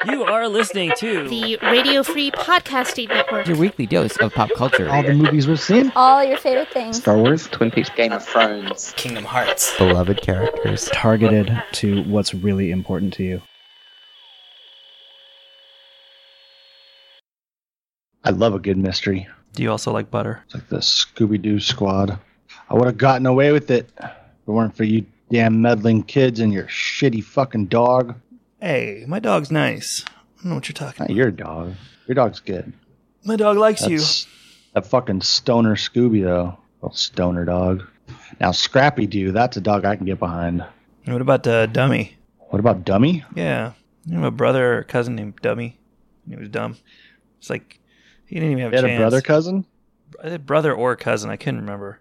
You are listening to the Radio Free Podcasting Network. Your weekly dose of pop culture. All the movies we've seen. All your favorite things. Star Wars, Twin Peaks, Game of Thrones, Kingdom Hearts. Beloved characters. Targeted to what's really important to you. I love a good mystery. Do you also like butter? It's like the Scooby-Doo squad. I would have gotten away with it if it weren't for you damn meddling kids and your shitty fucking dog. Hey, my dog's nice. I don't know what you're talking Not about. your dog. Your dog's good. My dog likes you. That fucking stoner Scooby, though. Little stoner dog. Now, Scrappy Doo, that's a dog I can get behind. What about Dummy? What about Dummy? Yeah. You have a brother or cousin named Dummy. He was dumb. It's like, he didn't even have a chance. He had a brother cousin? Brother or cousin, I couldn't remember.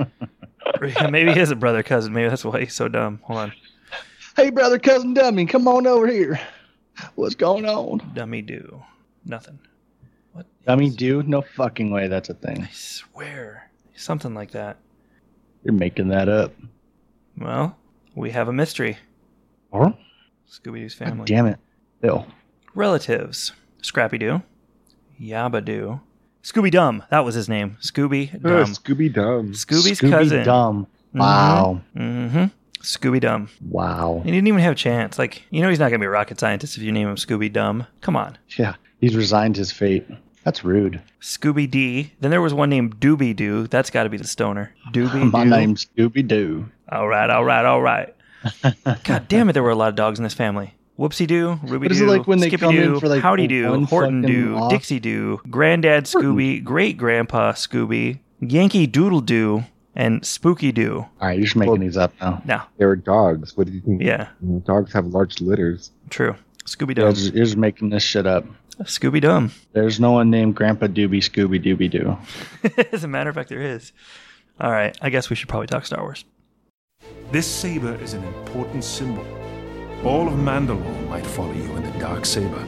Maybe he has a brother cousin. Maybe that's why he's so dumb. Hold on. Hey, brother cousin Dummy, come on over here. What's going on? Dummy do. Nothing. What? Dummy do? No fucking way that's a thing. I swear. Something like that. You're making that up. Well, we have a mystery. Or? Scooby-Doo's family. God damn it. Bill. Relatives. Scrappy-Doo. Yabba-Doo. Scooby-Dum. That was his name. Scooby-Dum. Scooby-Dum. Scooby's cousin. Scooby-Dum. Wow. Mm-hmm. Scooby-Dum. Wow. He didn't even have a chance. Like, you know he's not going to be a rocket scientist if you name him Scooby-Dum. Come on. Yeah. He's resigned his fate. That's rude. Scooby-D. Then there was one named Doobie-Doo. That's got to be the stoner. Doobie-Doo. My name's Scooby-Doo. All right. God damn it, there were a lot of dogs in this family. Whoopsie-Doo, Ruby-Doo, What is it like when they come in for like Howdy-Doo, one Horton-Doo, fucking Dixie-Doo, Granddad Scooby, Great-Grandpa Scooby, Yankee Doodle-Doo, and Spooky-Doo. All right, you're just making these up now. No. They were dogs. What do you think? Yeah. Dogs have large litters. True. Yeah, Scooby-Doo. you're just making this shit up. Scooby-Dum. There's no one named Grandpa Doobie Scooby-Dooby-Doo. As a matter of fact, there is. All right, I guess we should probably talk Star Wars. This saber is an important symbol. All of Mandalore might follow you in the dark saber.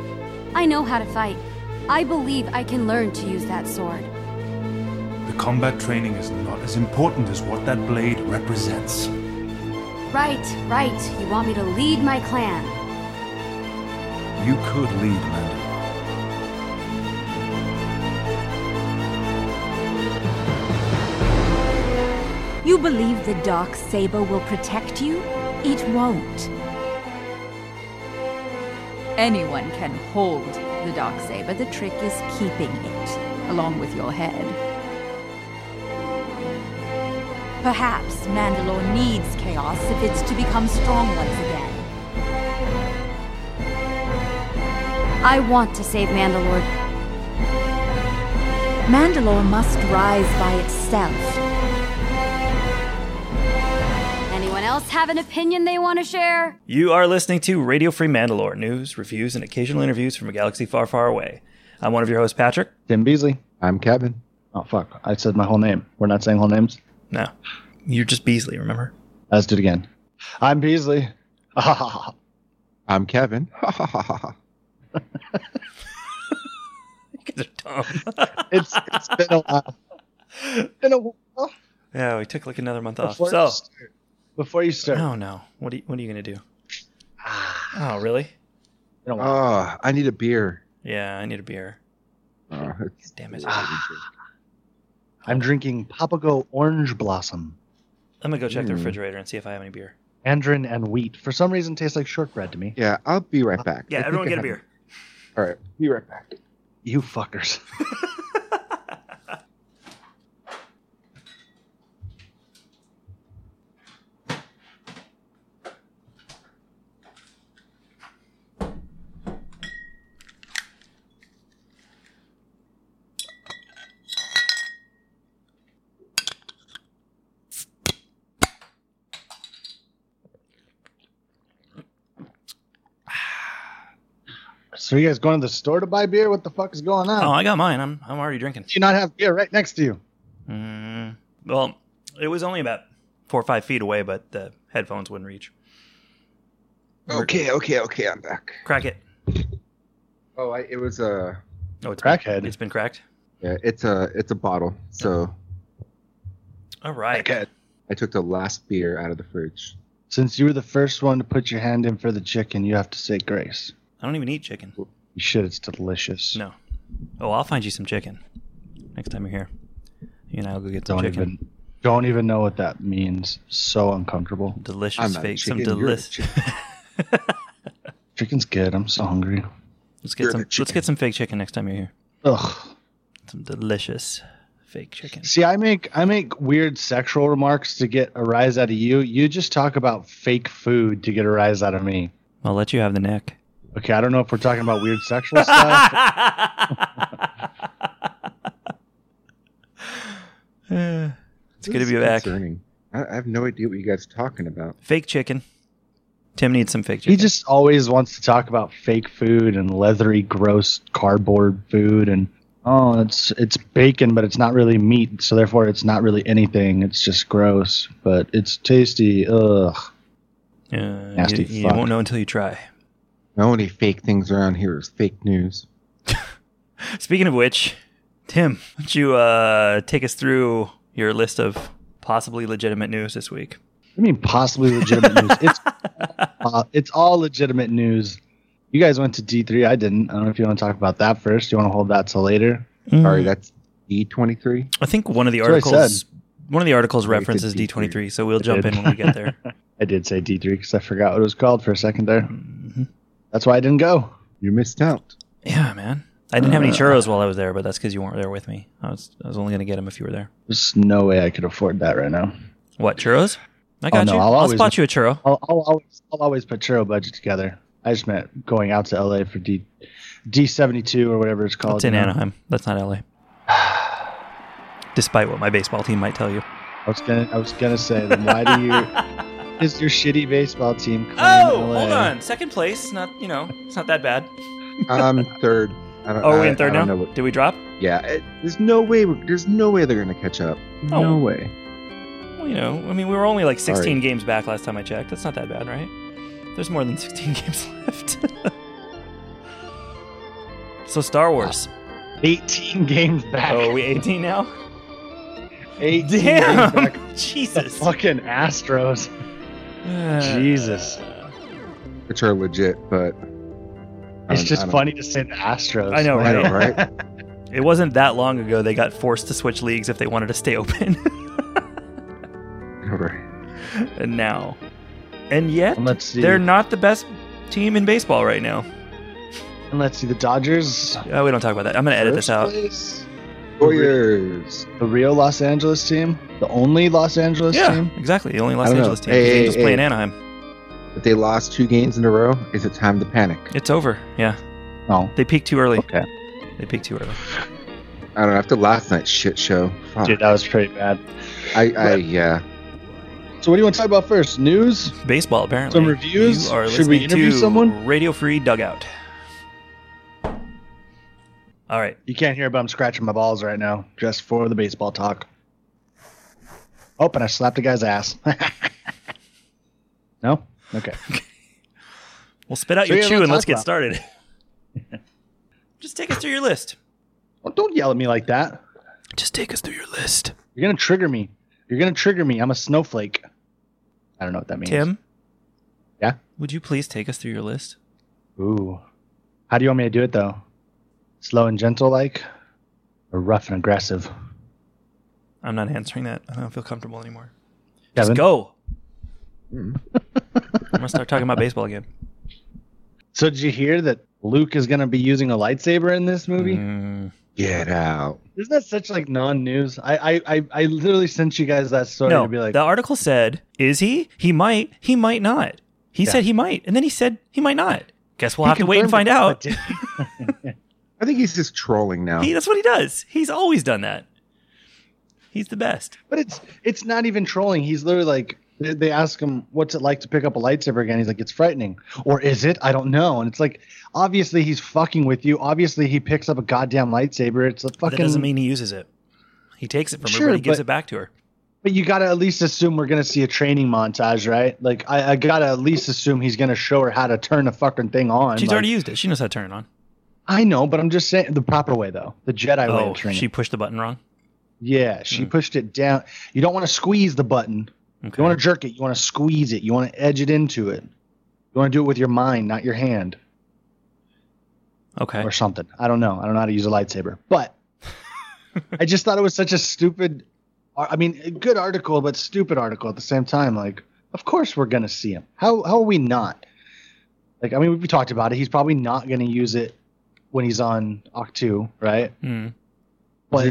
I know how to fight. I believe I can learn to use that sword. The combat training is not as important as what that blade represents. Right. You want me to lead my clan. You could lead Mandalore. You believe the dark saber will protect you? It won't. Anyone can hold the dark saber. The trick is keeping it, along with your head. Perhaps Mandalore needs chaos if it's to become strong once again. I want to save Mandalore. Mandalore must rise by itself. Anyone else have an opinion they want to share? You are listening to Radio Free Mandalore, news, reviews, and occasional interviews from a galaxy far, far away. I'm one of your hosts, Patrick. Tim Beasley. I'm Kevin. Oh, fuck. I said my whole name. We're not saying whole names? No, you're just Beasley, remember? Let's do it again. I'm Beasley. I'm Kevin. You guys are dumb. It's been a while. Yeah, we took like another month off. Before you start. Oh no, what are you gonna do? Oh really? Oh, I need a beer. Yeah, I need a beer. Damn it! I'm drinking Papago Orange Blossom. I'm gonna go check the refrigerator and see if I have any beer. Mandarin and wheat. For some reason, tastes like shortbread to me. Yeah, I'll be right back. Yeah, everyone get a beer. All right, be right back. You fuckers. So you guys going to the store to buy beer? What the fuck is going on? Oh, I got mine. I'm already drinking. Do you not have beer right next to you? Well, it was only about 4 or 5 feet away, but the headphones wouldn't reach. Okay, I'm back. Crack it. Oh, it was a... Oh, it's Crackhead. It's been cracked? Yeah, it's a bottle, so... All right. Crackhead. I took the last beer out of the fridge. Since you were the first one to put your hand in for the chicken, you have to say grace. I don't even eat chicken. You should. It's delicious. No. Oh, I'll find you some chicken next time you're here. You and I'll go get some chicken. Don't even know what that means. So uncomfortable. Delicious fake. Some delicious. Chicken's good. I'm so hungry. Let's get some fake chicken next time you're here. Ugh. Some delicious fake chicken. See, I make weird sexual remarks to get a rise out of you. You just talk about fake food to get a rise out of me. I'll let you have the neck. Okay, I don't know if we're talking about weird sexual stuff. It's good to be back. Concerning. I have no idea what you guys are talking about. Fake chicken. Tim needs some fake chicken. He just always wants to talk about fake food and leathery, gross cardboard food, and it's bacon, but it's not really meat, so therefore it's not really anything. It's just gross, but it's tasty. Ugh. Nasty you fuck. won't know until you try. The only fake things around here is fake news. Speaking of which, Tim, why don't you take us through your list of possibly legitimate news this week? I mean, possibly legitimate news. It's all legitimate news. You guys went to D3. I didn't. I don't know if you want to talk about that first. Do you want to hold that till later? Sorry, that's D23. I think one of the articles references D23, so we'll jump in when we get there. I did say D3 because I forgot what it was called for a second there. Mm-hmm. That's why I didn't go. You missed out. Yeah, man. I didn't have any churros while I was there, but that's because you weren't there with me. I was only going to get them if you were there. There's no way I could afford that right now. What, churros? I got you. I'll spot you a churro. I'll always put churro budget together. I just meant going out to LA for D72 or whatever it's called. It's in Anaheim. That's not LA. Despite what my baseball team might tell you. I was gonna say, then why do you? Is your shitty baseball team? Oh, hold on. Second place. Not it's not that bad. I'm third. Are we in third now? Did we drop? Yeah. There's no way. There's no way they're gonna catch up. No way. Well, we were only like 16 games back last time I checked. That's not that bad, right? There's more than 16 games left. So Star Wars. 18 games back. Oh, are we 18 now? 18 Damn! games back. Jesus. The fucking Astros. Jesus. Which are legit, but... It's just funny to say the Astros. I know, right? I know, right? It wasn't that long ago they got forced to switch leagues if they wanted to stay open. Right. And now. And yet, they're not the best team in baseball right now. And let's see, the Dodgers. We don't talk about that. I'm going to edit this out. Warriors. The real Los Angeles team? The only Los Angeles team? Yeah, exactly. The only Los Angeles team. The Angels play in Anaheim. If they lost 2 games in a row, is it time to panic? It's over, yeah. No. They peaked too early. Okay. They peaked too early. I don't know. After last night's shit show. Fuck. Dude, that was pretty bad. Yeah. So what do you want to talk about first? News? Baseball, apparently. Some reviews? You are Should we interview someone? Radio Free Dugout. All right. You can't hear, but I'm scratching my balls right now just for the baseball talk. Oh, and I slapped a guy's ass. No? Okay. Well, spit out your chew and let's get started. Just take us through your list. Well, don't yell at me like that. Just take us through your list. You're going to trigger me. I'm a snowflake. I don't know what that means. Tim? Yeah? Would you please take us through your list? Ooh. How do you want me to do it, though? Slow and gentle like? Or rough and aggressive? I'm not answering that. I don't feel comfortable anymore. Kevin? Just go. I'm going to start talking about baseball again. So did you hear that Luke is going to be using a lightsaber in this movie? Get out. Isn't that such like non-news? I literally sent you guys that story to be like... The article said, is he? He might not. He said he might, and then he said he might not. Guess we'll have to wait and find out. I think he's just trolling now. That's what he does. He's always done that. He's the best. But it's not even trolling. He's literally like... They ask him, what's it like to pick up a lightsaber again? He's like, it's frightening. Or is it? I don't know. And it's like, obviously he's fucking with you. Obviously he picks up a goddamn lightsaber. It's a fucking... That doesn't mean he uses it. He takes it from her, but he gives it back to her. But you got to at least assume we're going to see a training montage, right? Like, I got to at least assume he's going to show her how to turn the fucking thing on. She's already used it. She knows how to turn it on. I know, but I'm just saying the proper way, though. The Jedi way of training. She pushed the button wrong? Yeah, she pushed it down. You don't want to squeeze the button. Okay. You want to jerk it. You want to squeeze it. You want to edge it into it. You want to do it with your mind, not your hand. Okay. or something. I don't know. I don't know how to use a lightsaber. But I just thought it was such a stupid, I mean, a good article, but stupid article at the same time. Like, of course we're going to see him. How are we not? Like, I mean, we talked about it. He's probably not going to use it when he's on Octu, right? But,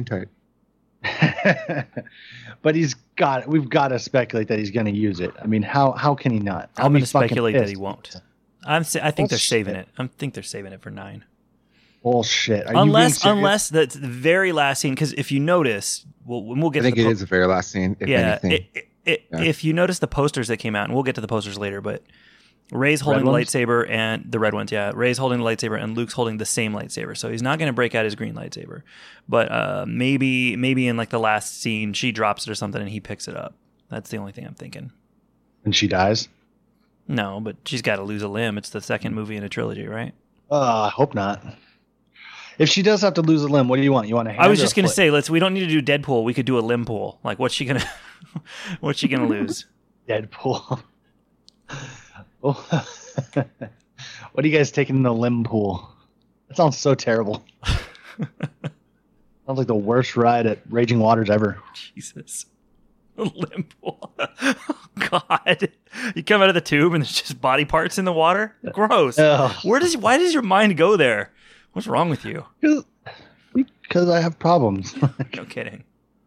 but we've got to speculate that he's going to use it. I mean, how can he not? I'm going to speculate that he pissed. won't. I think they're saving Bullshit. it. I think they're saving it for 9. Bullshit. Are you Unless being serious? the very last scene, because if you notice, we'll get I think to the it is the very last scene, if anything. If you notice the posters that came out, and we'll get to the posters later, but Rey's holding the lightsaber and the red ones, yeah. Rey's holding the lightsaber and Luke's holding the same lightsaber. So he's not going to break out his green lightsaber. But maybe in like the last scene, she drops it or something and he picks it up. That's the only thing I'm thinking. And she dies? No, but she's got to lose a limb. It's the second movie in a trilogy, right? I hope not. If she does have to lose a limb, what do you want? You want a hand? I was or just a going to foot? say, we don't need to do Deadpool. We could do a limb pool. Like, what's she going to lose? Deadpool. Oh. What are you guys taking in the limb pool? That sounds so terrible. Sounds like the worst ride at Raging Waters ever. Jesus. Limb pool. Oh, God. You come out of the tube and there's just body parts in the water? Gross. Ugh. Why does your mind go there? What's wrong with you? Because I have problems. No kidding.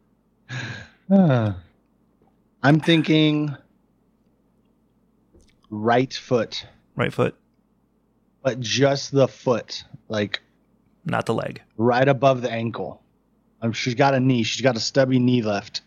I'm thinking right foot. Right foot. But just the foot. Like, not the leg. Right above the ankle. She's got a knee. She's got a stubby knee left.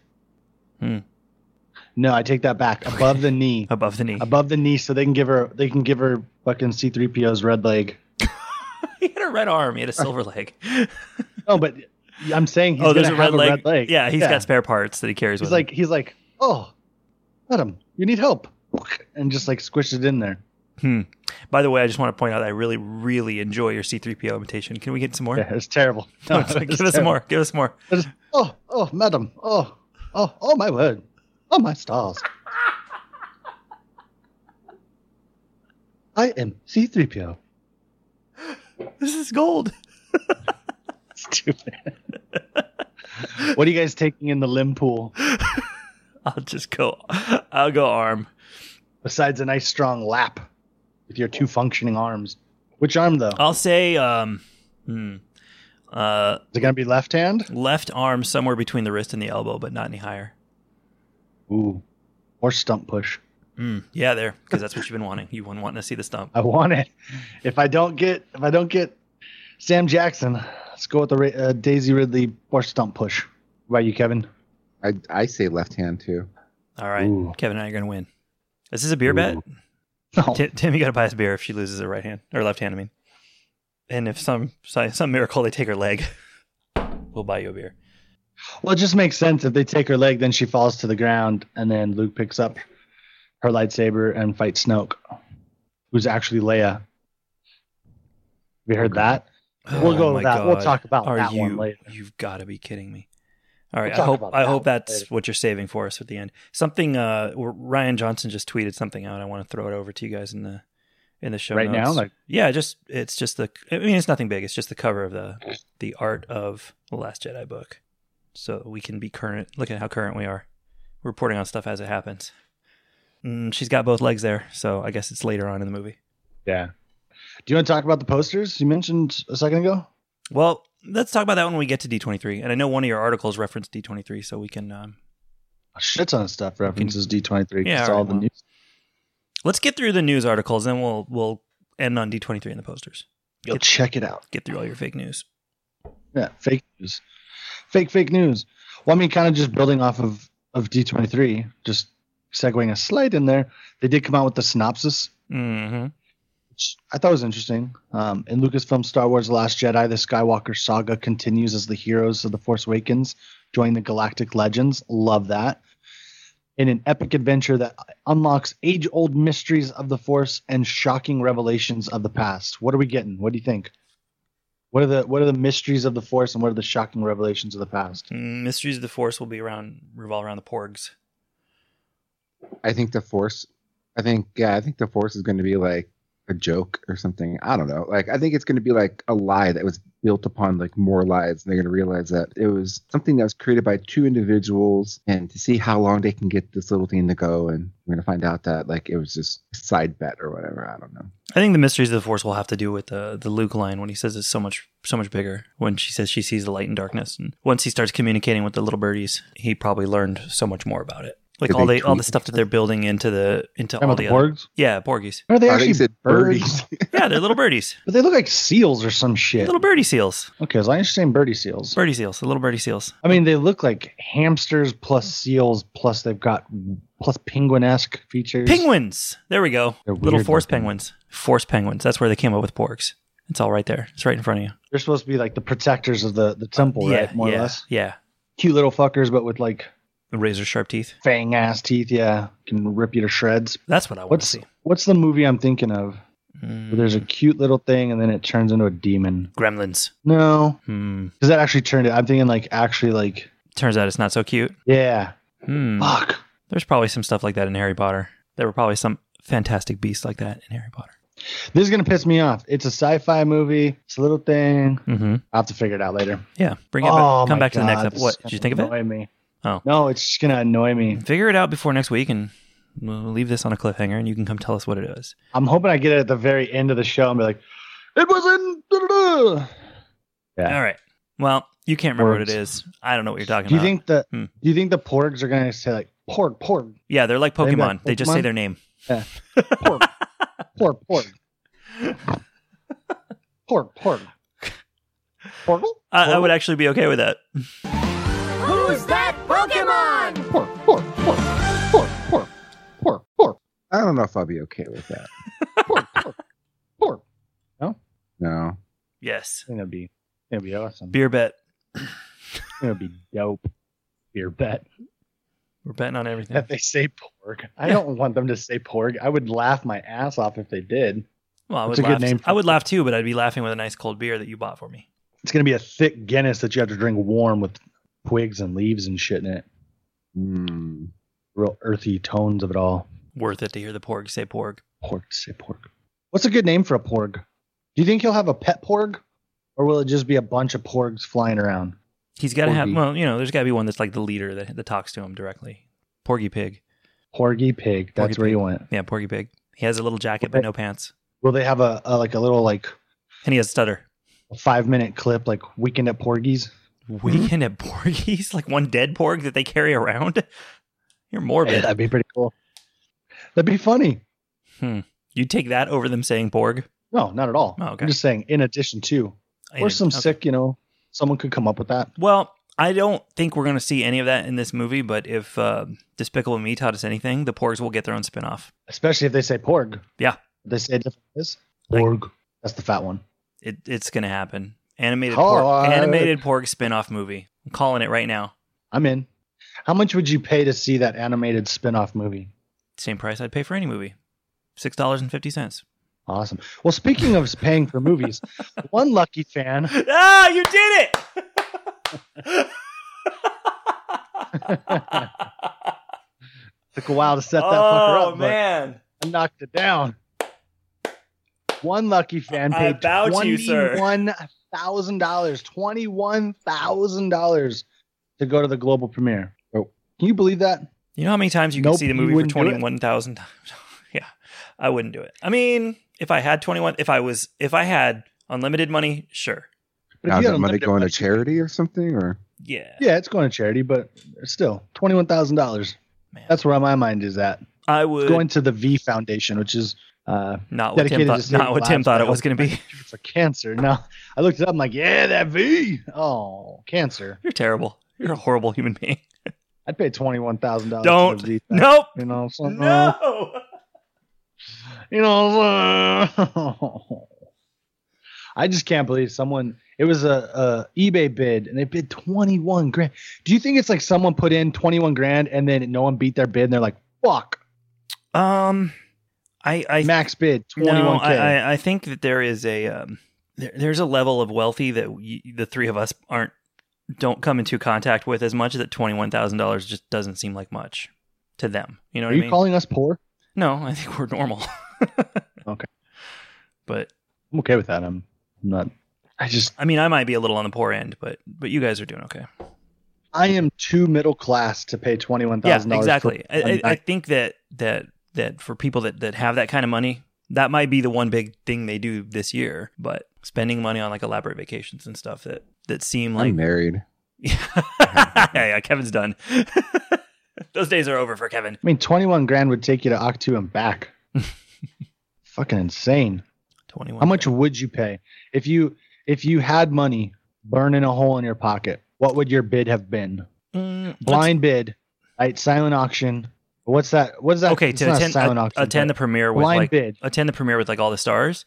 No, I take that back. Above the knee. Above the knee. Above the knee, so they can give her fucking C-3PO's red leg. He had a red arm. He had a silver leg. No, but I'm saying he's there's gonna a red have leg. a red leg. Yeah, he's got spare parts that he carries with him. He's like, oh, madam, you need help, and just like squish it in there. By the way, I just want to point out that I really, really enjoy your C-3PO imitation. Can we get some more? Yeah, it's terrible. No, Give us some more. Give us more. Oh, madam. Oh, my word. Oh, my stars. I am C-3PO. This is gold. Stupid. What are you guys taking in the limb pool? I'll go arm. Besides a nice strong lap with your 2 functioning arms. Which arm, though? I'll say, is it going to be left hand? Left arm somewhere between the wrist and the elbow, but not any higher. Ooh. Or stump push. Yeah, there, because that's what you've been wanting. You've been wanting to see the stump. I want it. If I don't get Sam Jackson, let's go with the Daisy Ridley or stump push. What about you, Kevin? I say left hand too. All right, Kevin and I are going to win. Is this a beer bet? No. Tim, you got to buy us beer if she loses her right hand or left hand. I mean, and if some miracle they take her leg, we'll buy you a beer. Well, it just makes sense. If they take her leg, then she falls to the ground, and then Luke picks up her lightsaber and fights Snoke, who's actually Leia. Have you heard that? We'll go with that. God. We'll talk about that one later. You've got to be kidding me. All right, We'll I hope that's what you're saving for us at the end. Something Ryan Johnson just tweeted something out. I want to throw it over to you guys in the show right notes. now. Yeah, it's just it's nothing big. It's just the cover of the art of the Last Jedi book, so we can be current. Look at how current we are. We're reporting on stuff as it happens. She's got both legs there, so I guess it's later on in the movie. Yeah. Do you want to talk about the posters you mentioned a second ago? Well, let's talk about that when we get to D23. And I know one of your articles referenced D23, so we can... a shit ton of stuff references D23. Yeah, all the news. Let's get through the news articles, then we'll end on D23 and the posters. Check it out. Get through all your fake news. Yeah, fake news. Fake news. Well, I mean, kind of just building off of D23, just segueing a slight in there. They did come out with the synopsis. Mm-hmm. Which I thought was interesting. In Lucasfilm Star Wars The Last Jedi, the Skywalker saga continues as the heroes of The Force Awakens join the galactic legends. Love that. In an epic adventure that unlocks age-old mysteries of the Force and shocking revelations of the past. What are we getting? What do you think? What are the mysteries of the Force and what are the shocking revelations of the past? Mysteries of the Force will revolve around the Porgs. I think the Force is going to be like a joke or something. I don't know. Like, I think it's going to be like a lie that was built upon like more lies. And they're going to realize that it was something that was created by two individuals, and to see how long they can get this little thing to go. And we're going to find out that like it was just a side bet or whatever. I don't know. I think the mysteries of the Force will have to do with the Luke line when he says it's so much bigger. When she says she sees the light and darkness, and once he starts communicating with the little birdies, he probably learned so much more about it. Like all the stuff that they're building into all the porgs. Yeah, porgies. Are they actually said birdies? Yeah, they're little birdies. But they look like seals or some shit. Little birdie seals. Okay, as long as you're saying birdie seals. Birdie seals. The little birdie seals. I mean, they look like hamsters plus seals plus they've got plus penguin-esque features. Penguins. There we go. They're Little weird force looking. penguins. Force penguins. That's where they came up with porgs. It's all right there. It's right in front of you. They're supposed to be like the protectors of the temple, right? More or less. Yeah. Cute little fuckers, but with like Razor sharp teeth. fang ass teeth. Yeah, can rip you to shreds. That's what I want to see. What's the movie I'm thinking of? Where there's a cute little thing and then it turns into a demon. Gremlins. No, because that actually turned it. I'm thinking like actually like Turns out it's not so cute. yeah. Hmm. Fuck. There's probably some stuff like that in Harry Potter. There were probably some fantastic beasts like that in Harry Potter. This is gonna piss me off. It's a sci-fi movie. It's a little thing. Mm-hmm. I'll have to figure it out later. Yeah. Bring it back. Oh, Come my back to the next God, episode. this What? is Did you think of gonna it? annoy me. Oh. No, it's just gonna annoy me. Figure it out before next week, and we'll leave this on a cliffhanger, and you can come tell us what it is. I'm hoping I get it at the very end of the show and be like, it was in. Da-da-da. Yeah. All right. Well, you can't remember what it Porgs. is. I don't know what you're talking Do you about. think do you think the porgs are gonna say like porg? Yeah, they're like They Pokemon. got They just say Pokemon? their name. Yeah. Porg. porg. Porg. Porgal? I would actually be okay with that. Who's that Pokemon? Porg. I don't know if I'll be okay with that. Porg. No? No. Yes. I think that'd be awesome. Beer bet. It'd be dope. Beer bet. We're betting on everything. That they say porg. I don't want them to say porg. I would laugh my ass off if they did. Well, I It's would a good laugh. name for- I would laugh too, but I'd be laughing with a nice cold beer that you bought for me. It's gonna be a thick Guinness that you have to drink warm with twigs and leaves and shit in it. Mm. Real earthy tones of it all. Worth it to hear the porg say porg. Porg, say porg. What's a good name for a porg? Do you think he'll have a pet porg? Or will it just be a bunch of porgs flying around? He's got to have, Porgy. well, there's got to be one that's like the leader that talks to him directly. Porgy Pig. Porgy pig. That's Porgy where Pig. you went. Yeah, Porgy Pig. He has a little jacket but no pants. Will they have a little And he has a stutter. 5-minute clip like Weekend at Porgy's? Weekend at Porgies? Like one dead porg that they carry around? You're morbid. Yeah, that'd be pretty cool. That'd be funny. You'd take that over them saying porg? No, not at all. Oh, okay. I'm just saying in addition to. Or some Okay. sick, someone could come up with that. Well, I don't think we're going to see any of that in this movie, but if Despicable Me taught us anything, the porgs will get their own spinoff. Especially if they say porg. Yeah. They say it different. Is Like- porg. That's the fat one. It's going to happen. Animated Porg. porg spinoff movie. I'm calling it right now. I'm in. How much would you pay to see that animated spin-off movie? Same price I'd pay for any movie. $6.50. Awesome. Well, speaking of paying for movies, one lucky fan. Ah, you did it! Took a while to set that fucker up, Oh, man. but I knocked it down. One lucky fan I paid bow to you, sir. $21,000 to go to the global premiere. Oh, can you believe that? You know how many times you can Nope, see the you movie for wouldn't do it. 21,000? Yeah, I wouldn't do it. I mean, if I had unlimited money, sure. But if Now, you is had that money unlimited going to money- charity or something? Or Yeah. Yeah, it's going to charity, but still, $21,000. Man. That's where my mind is at. I would It's going to the V Foundation, which is not what dedicated Tim to thought, saving not what Tim lives thought by it was going to be. helping for cancer. No, I looked it up. I'm like, yeah, that V. Oh, cancer. You're terrible. You're a horrible human being. I'd pay $21,000. Don't. For the V. Nope. Something. No. I just can't believe someone. It was a eBay bid, and they bid 21 grand. Do you think it's like someone put in 21 grand and then no one beat their bid, and they're like, "Fuck"? I Max bid 21K. No, I think that there is there's a level of wealthy that the three of us don't come into contact with as much, that $21,000 just doesn't seem like much to them. You know what Are I you mean? calling us poor? No, I think we're normal. Okay. But I'm okay with that. I'm not. I mean, I might be a little on the poor end, but you guys are doing okay. I am too middle class to pay $21,000. Yeah, exactly. I think that for people that have that kind of money, that might be the one big thing they do this year. But spending money on like elaborate vacations and stuff that seem like I'm married. yeah, Kevin's done. Those days are over for Kevin. I mean, 21 grand would take you to Octu and back. Fucking insane. 21. How much would you pay if you had money burning a hole in your pocket? What would your bid have been? Blind bid, right? Silent auction. What's that? Okay, It's to not a silent auction, attend the but premiere with blind like bid. attend the premiere with like all the stars.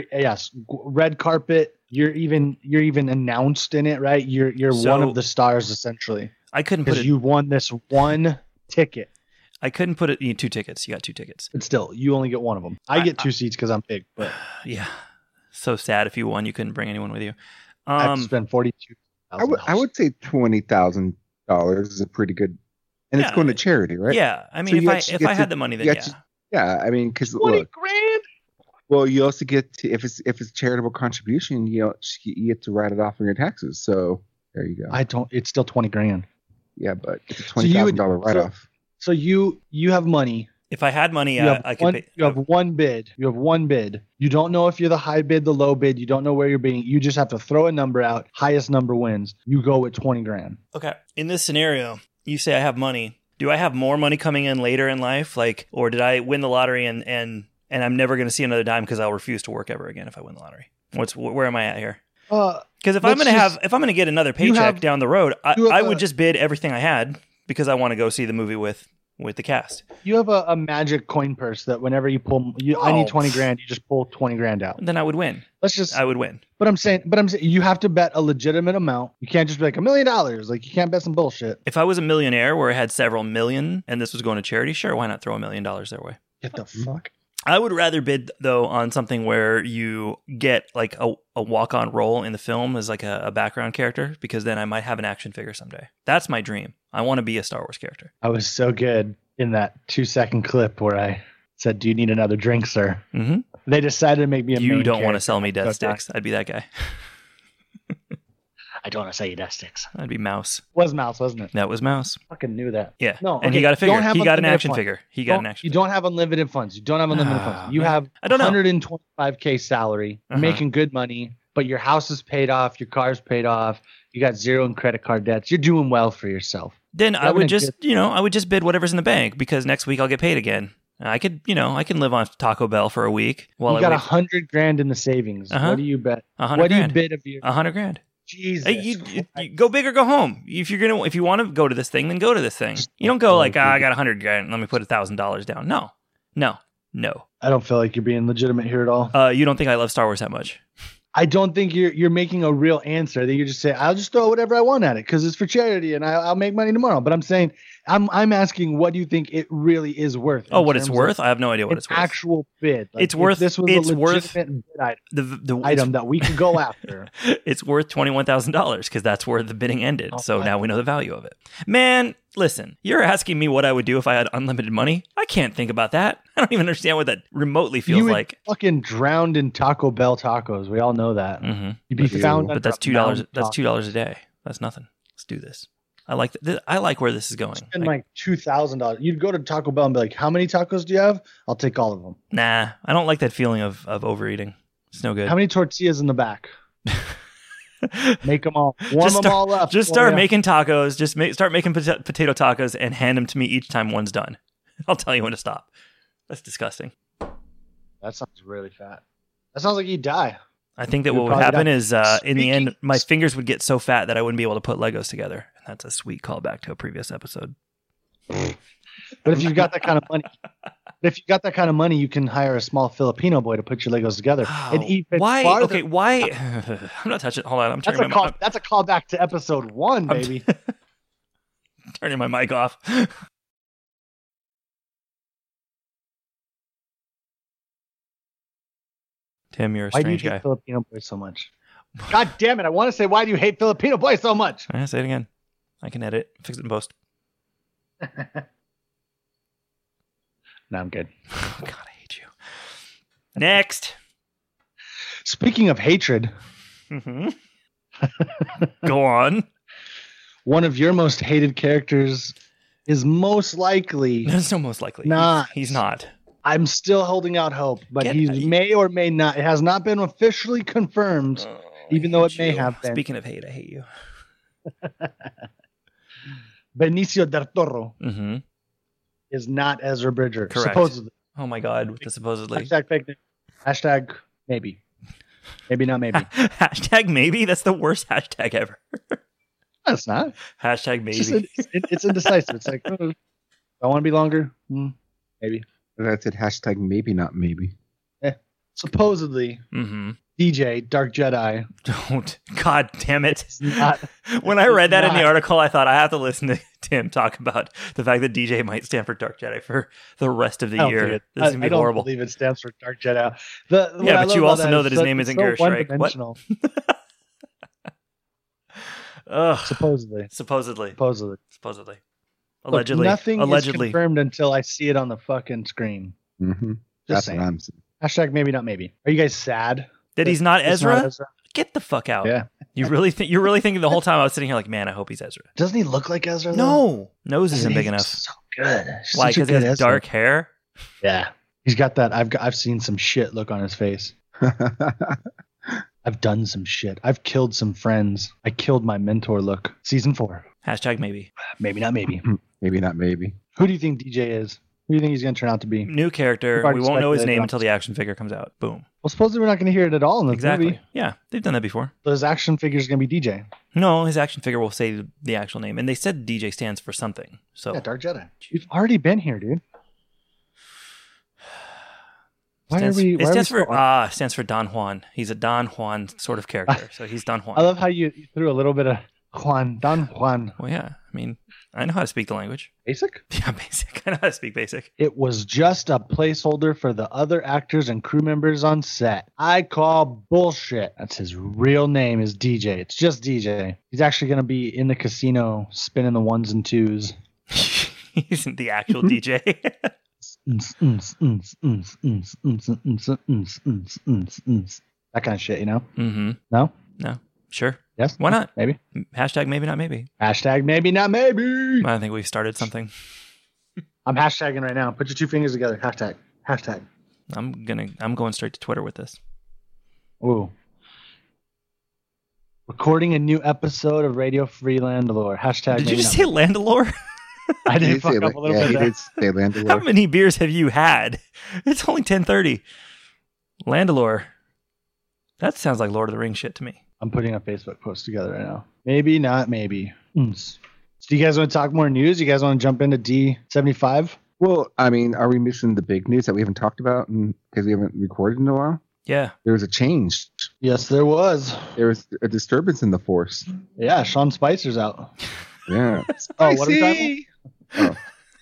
Red carpet. You're even announced in it, right? You're one of the stars essentially. I couldn't put because you won this one ticket. I couldn't put it. You need 2 tickets. You got 2 tickets. But still, you only get one of them. I get 2 seats because I'm big. But yeah, so sad if you won, you couldn't bring anyone with you. I have to spend $42,000. I would say $20,000 is a pretty good, and it's going to charity, right? Yeah, I mean, if I had the money, then yeah. I mean, because 20 grand. Well, you also get to if it's charitable contribution, you get to write it off on your taxes. So there you go. It's still 20 grand. Yeah, but it's a $20,000 write off. So you have money. If I had money, I could pay. You have one bid. You don't know if you're the high bid, the low bid. You don't know where you're bidding. You just have to throw a number out. Highest number wins. You go with 20 grand. Okay. In this scenario, you say I have money. Do I have more money coming in later in life? Or did I win the lottery and I'm never going to see another dime because I'll refuse to work ever again if I win the lottery? Where am I at here? Because if I'm going to get another paycheck down the road, I would just bid everything I had because I want to go see the movie with the cast. You have a magic coin purse that whenever you pull, I need 20 grand. You just pull 20 grand out. Then I would win. I would win. But I'm saying you have to bet a legitimate amount. You can't just be like $1 million. Like you can't bet some bullshit. If I was a millionaire where I had several million and this was going to charity, sure, why not throw $1 million their way? Get the fuck. I would rather bid though on something where you get like a walk-on role in the film as like a background character, because then I might have an action figure someday. That's my dream. I want to be a Star Wars character. I was so good in that 2-second clip where I said, "Do you need another drink, sir?" Mm-hmm. They decided to make me a You main don't want to character. sell me death sticks. I'd be that guy. I don't want to sell you death sticks. I'd be Mouse. Was Mouse, wasn't it? That was Mouse. Fucking knew that. Yeah. No, and he got a figure. He got an action figure. He got an action figure. You don't have unlimited funds. You don't have unlimited funds. You have I don't know. $125K salary, making good money, but your house is paid off, your car's paid off, you got 0 in credit card debts. You're doing well for yourself. Then I would just bid whatever's in the bank, because next week I'll get paid again. I can live on Taco Bell for a week while you got $100 grand in the savings. What do you bet? What do you bid of your $100,000? Jesus, you go big or go home. If you want to go to this thing, then go to this thing. You don't go like, I got $100,000. Let me put $1,000 down. No. I don't feel like you're being legitimate here at all. You don't think I love Star Wars that much? I don't think you're making a real answer. I think you're just saying, I'll just throw whatever I want at it because it's for charity and I'll make money tomorrow. But I'm saying, I'm asking, what do you think it really is worth? Oh, what it's worth? I have no idea what it's worth. Actual bid. It's worth. This was it's a worth legitimate bid item. The item that we can go after. It's worth $21,000 because that's where the bidding ended. So now we know the value of it. Man, listen, you're asking me what I would do if I had unlimited money. I can't think about that. I don't even understand what that remotely feels like. Fucking drowned in Taco Bell tacos. We all know that. Mm-hmm. You'd be found. But that's $2. That's $2 a day. That's nothing. Let's do this. I like where this is going. Spend like $2,000. You'd go to Taco Bell and be like, "How many tacos do you have?" I'll take all of them. Nah, I don't like that feeling of overeating. It's no good. How many tortillas in the back? Make them all. Warm them all up. Just start making tacos. Start making potato tacos and hand them to me each time one's done. I'll tell you when to stop. That's disgusting. That sounds really fat. That sounds like you'd die. I think that what would happen is in the end, my fingers would get so fat that I wouldn't be able to put Legos together. And that's a sweet callback to a previous episode. But if you've got that kind of money, you can hire a small Filipino boy to put your Legos together and eat. Why? Farther. Okay, why? I'm not touching. Hold on, That's a callback to episode 1, baby. Turning my mic off. Tim, you're a strange guy. Why do you hate Filipino boys so much? God damn it! I want to say, why do you hate Filipino boys so much? I say it again. I can edit, fix it in post. No, I'm good. Oh, God, I hate you. Next. Speaking of hatred, Mm-hmm. Go on. one of your most hated characters is most likely. There's no most likely. Not. He's not. I'm still holding out hope, but he may or may not. It has not been officially confirmed, even though it may have been. Speaking of hate, I hate you. Benicio del Toro Mm-hmm. is not Ezra Bridger. Correct. Supposedly. Oh my God, with the supposedly. Hashtag fake news. Hashtag maybe. Maybe not maybe. Hashtag maybe? That's the worst hashtag ever. That's not. Hashtag maybe. It's indecisive. It's like, oh, I want to be longer. Maybe. That's it. Hashtag maybe not maybe. Supposedly, Mm-hmm. DJ Dark Jedi. Don't. God damn it. Not, when I read that in the article, I thought I have to listen to Tim talk about the fact that DJ might stand for Dark Jedi for the rest of the year. This is going to be horrible. I don't believe it stands for Dark Jedi. Yeah, but you also know that his name isn't Garrett Shrike. What? Supposedly. Allegedly. Look, nothing Allegedly. is confirmed until I see it on the fucking screen. Mm-hmm. Just That's saying. what I'm saying. Hashtag maybe not maybe. Are you guys sad that he's not it's Ezra? not Ezra? Get the fuck out. Yeah. You're really thinking the whole time I was sitting here like, man, I hope he's Ezra. Doesn't he look like Ezra? Though? No. Nose isn't big He's enough. So good. Why? Because he has Ezra. dark hair? Yeah. He's got that. I've seen some shit look on his face. I've done some shit. I've killed some friends. I killed my mentor look. Season 4. Hashtag maybe. Maybe not maybe. Maybe not maybe. Who do you think DJ is? Who do you think he's going to turn out to be? New character. We won't know his name until the action figure comes out. Boom. Well, supposedly we're not going to hear it at all in the movie. Yeah, they've done that before. So his action figure is going to be DJ. No, his action figure will say the actual name. And they said DJ stands for something. So Yeah, Dark Jedi. We've already been here, dude. It stands for Don Juan. He's a Don Juan sort of character. So he's Don Juan. I love how you threw a little bit of Don Juan. Well, yeah. I mean, I know how to speak the language. Basic? Yeah, basic. I know how to speak basic. It was just a placeholder for the other actors and crew members on set. I call bullshit. That's his real name is DJ. It's just DJ. He's actually going to be in the casino spinning the ones and twos. He isn't the actual DJ. That kind of shit, you know? Mm-hmm. No? No. Sure. Yes? Why not? Maybe. Hashtag maybe not maybe. Hashtag maybe not maybe. I think we've started something. I'm hashtagging right now. Put your two fingers together. Hashtag. Hashtag. I'm going straight to Twitter with this. Ooh. Recording a new episode of Radio Free Landalore. Hashtag. Did you just say Landalore? I did fuck up a little bit. He did say Landalore. How many beers have you had? It's only 10:30. Landalore. That sounds like Lord of the Rings shit to me. I'm putting a Facebook post together right now. Maybe not maybe. So do you guys want to talk more news? You guys want to jump into D75? Well, I mean, are we missing the big news that we haven't talked about because we haven't recorded in a while? Yeah. There was a change. Yes, there was. There was a disturbance in the force. Yeah, Sean Spicer's out. Yeah. Oh, what are we talking about?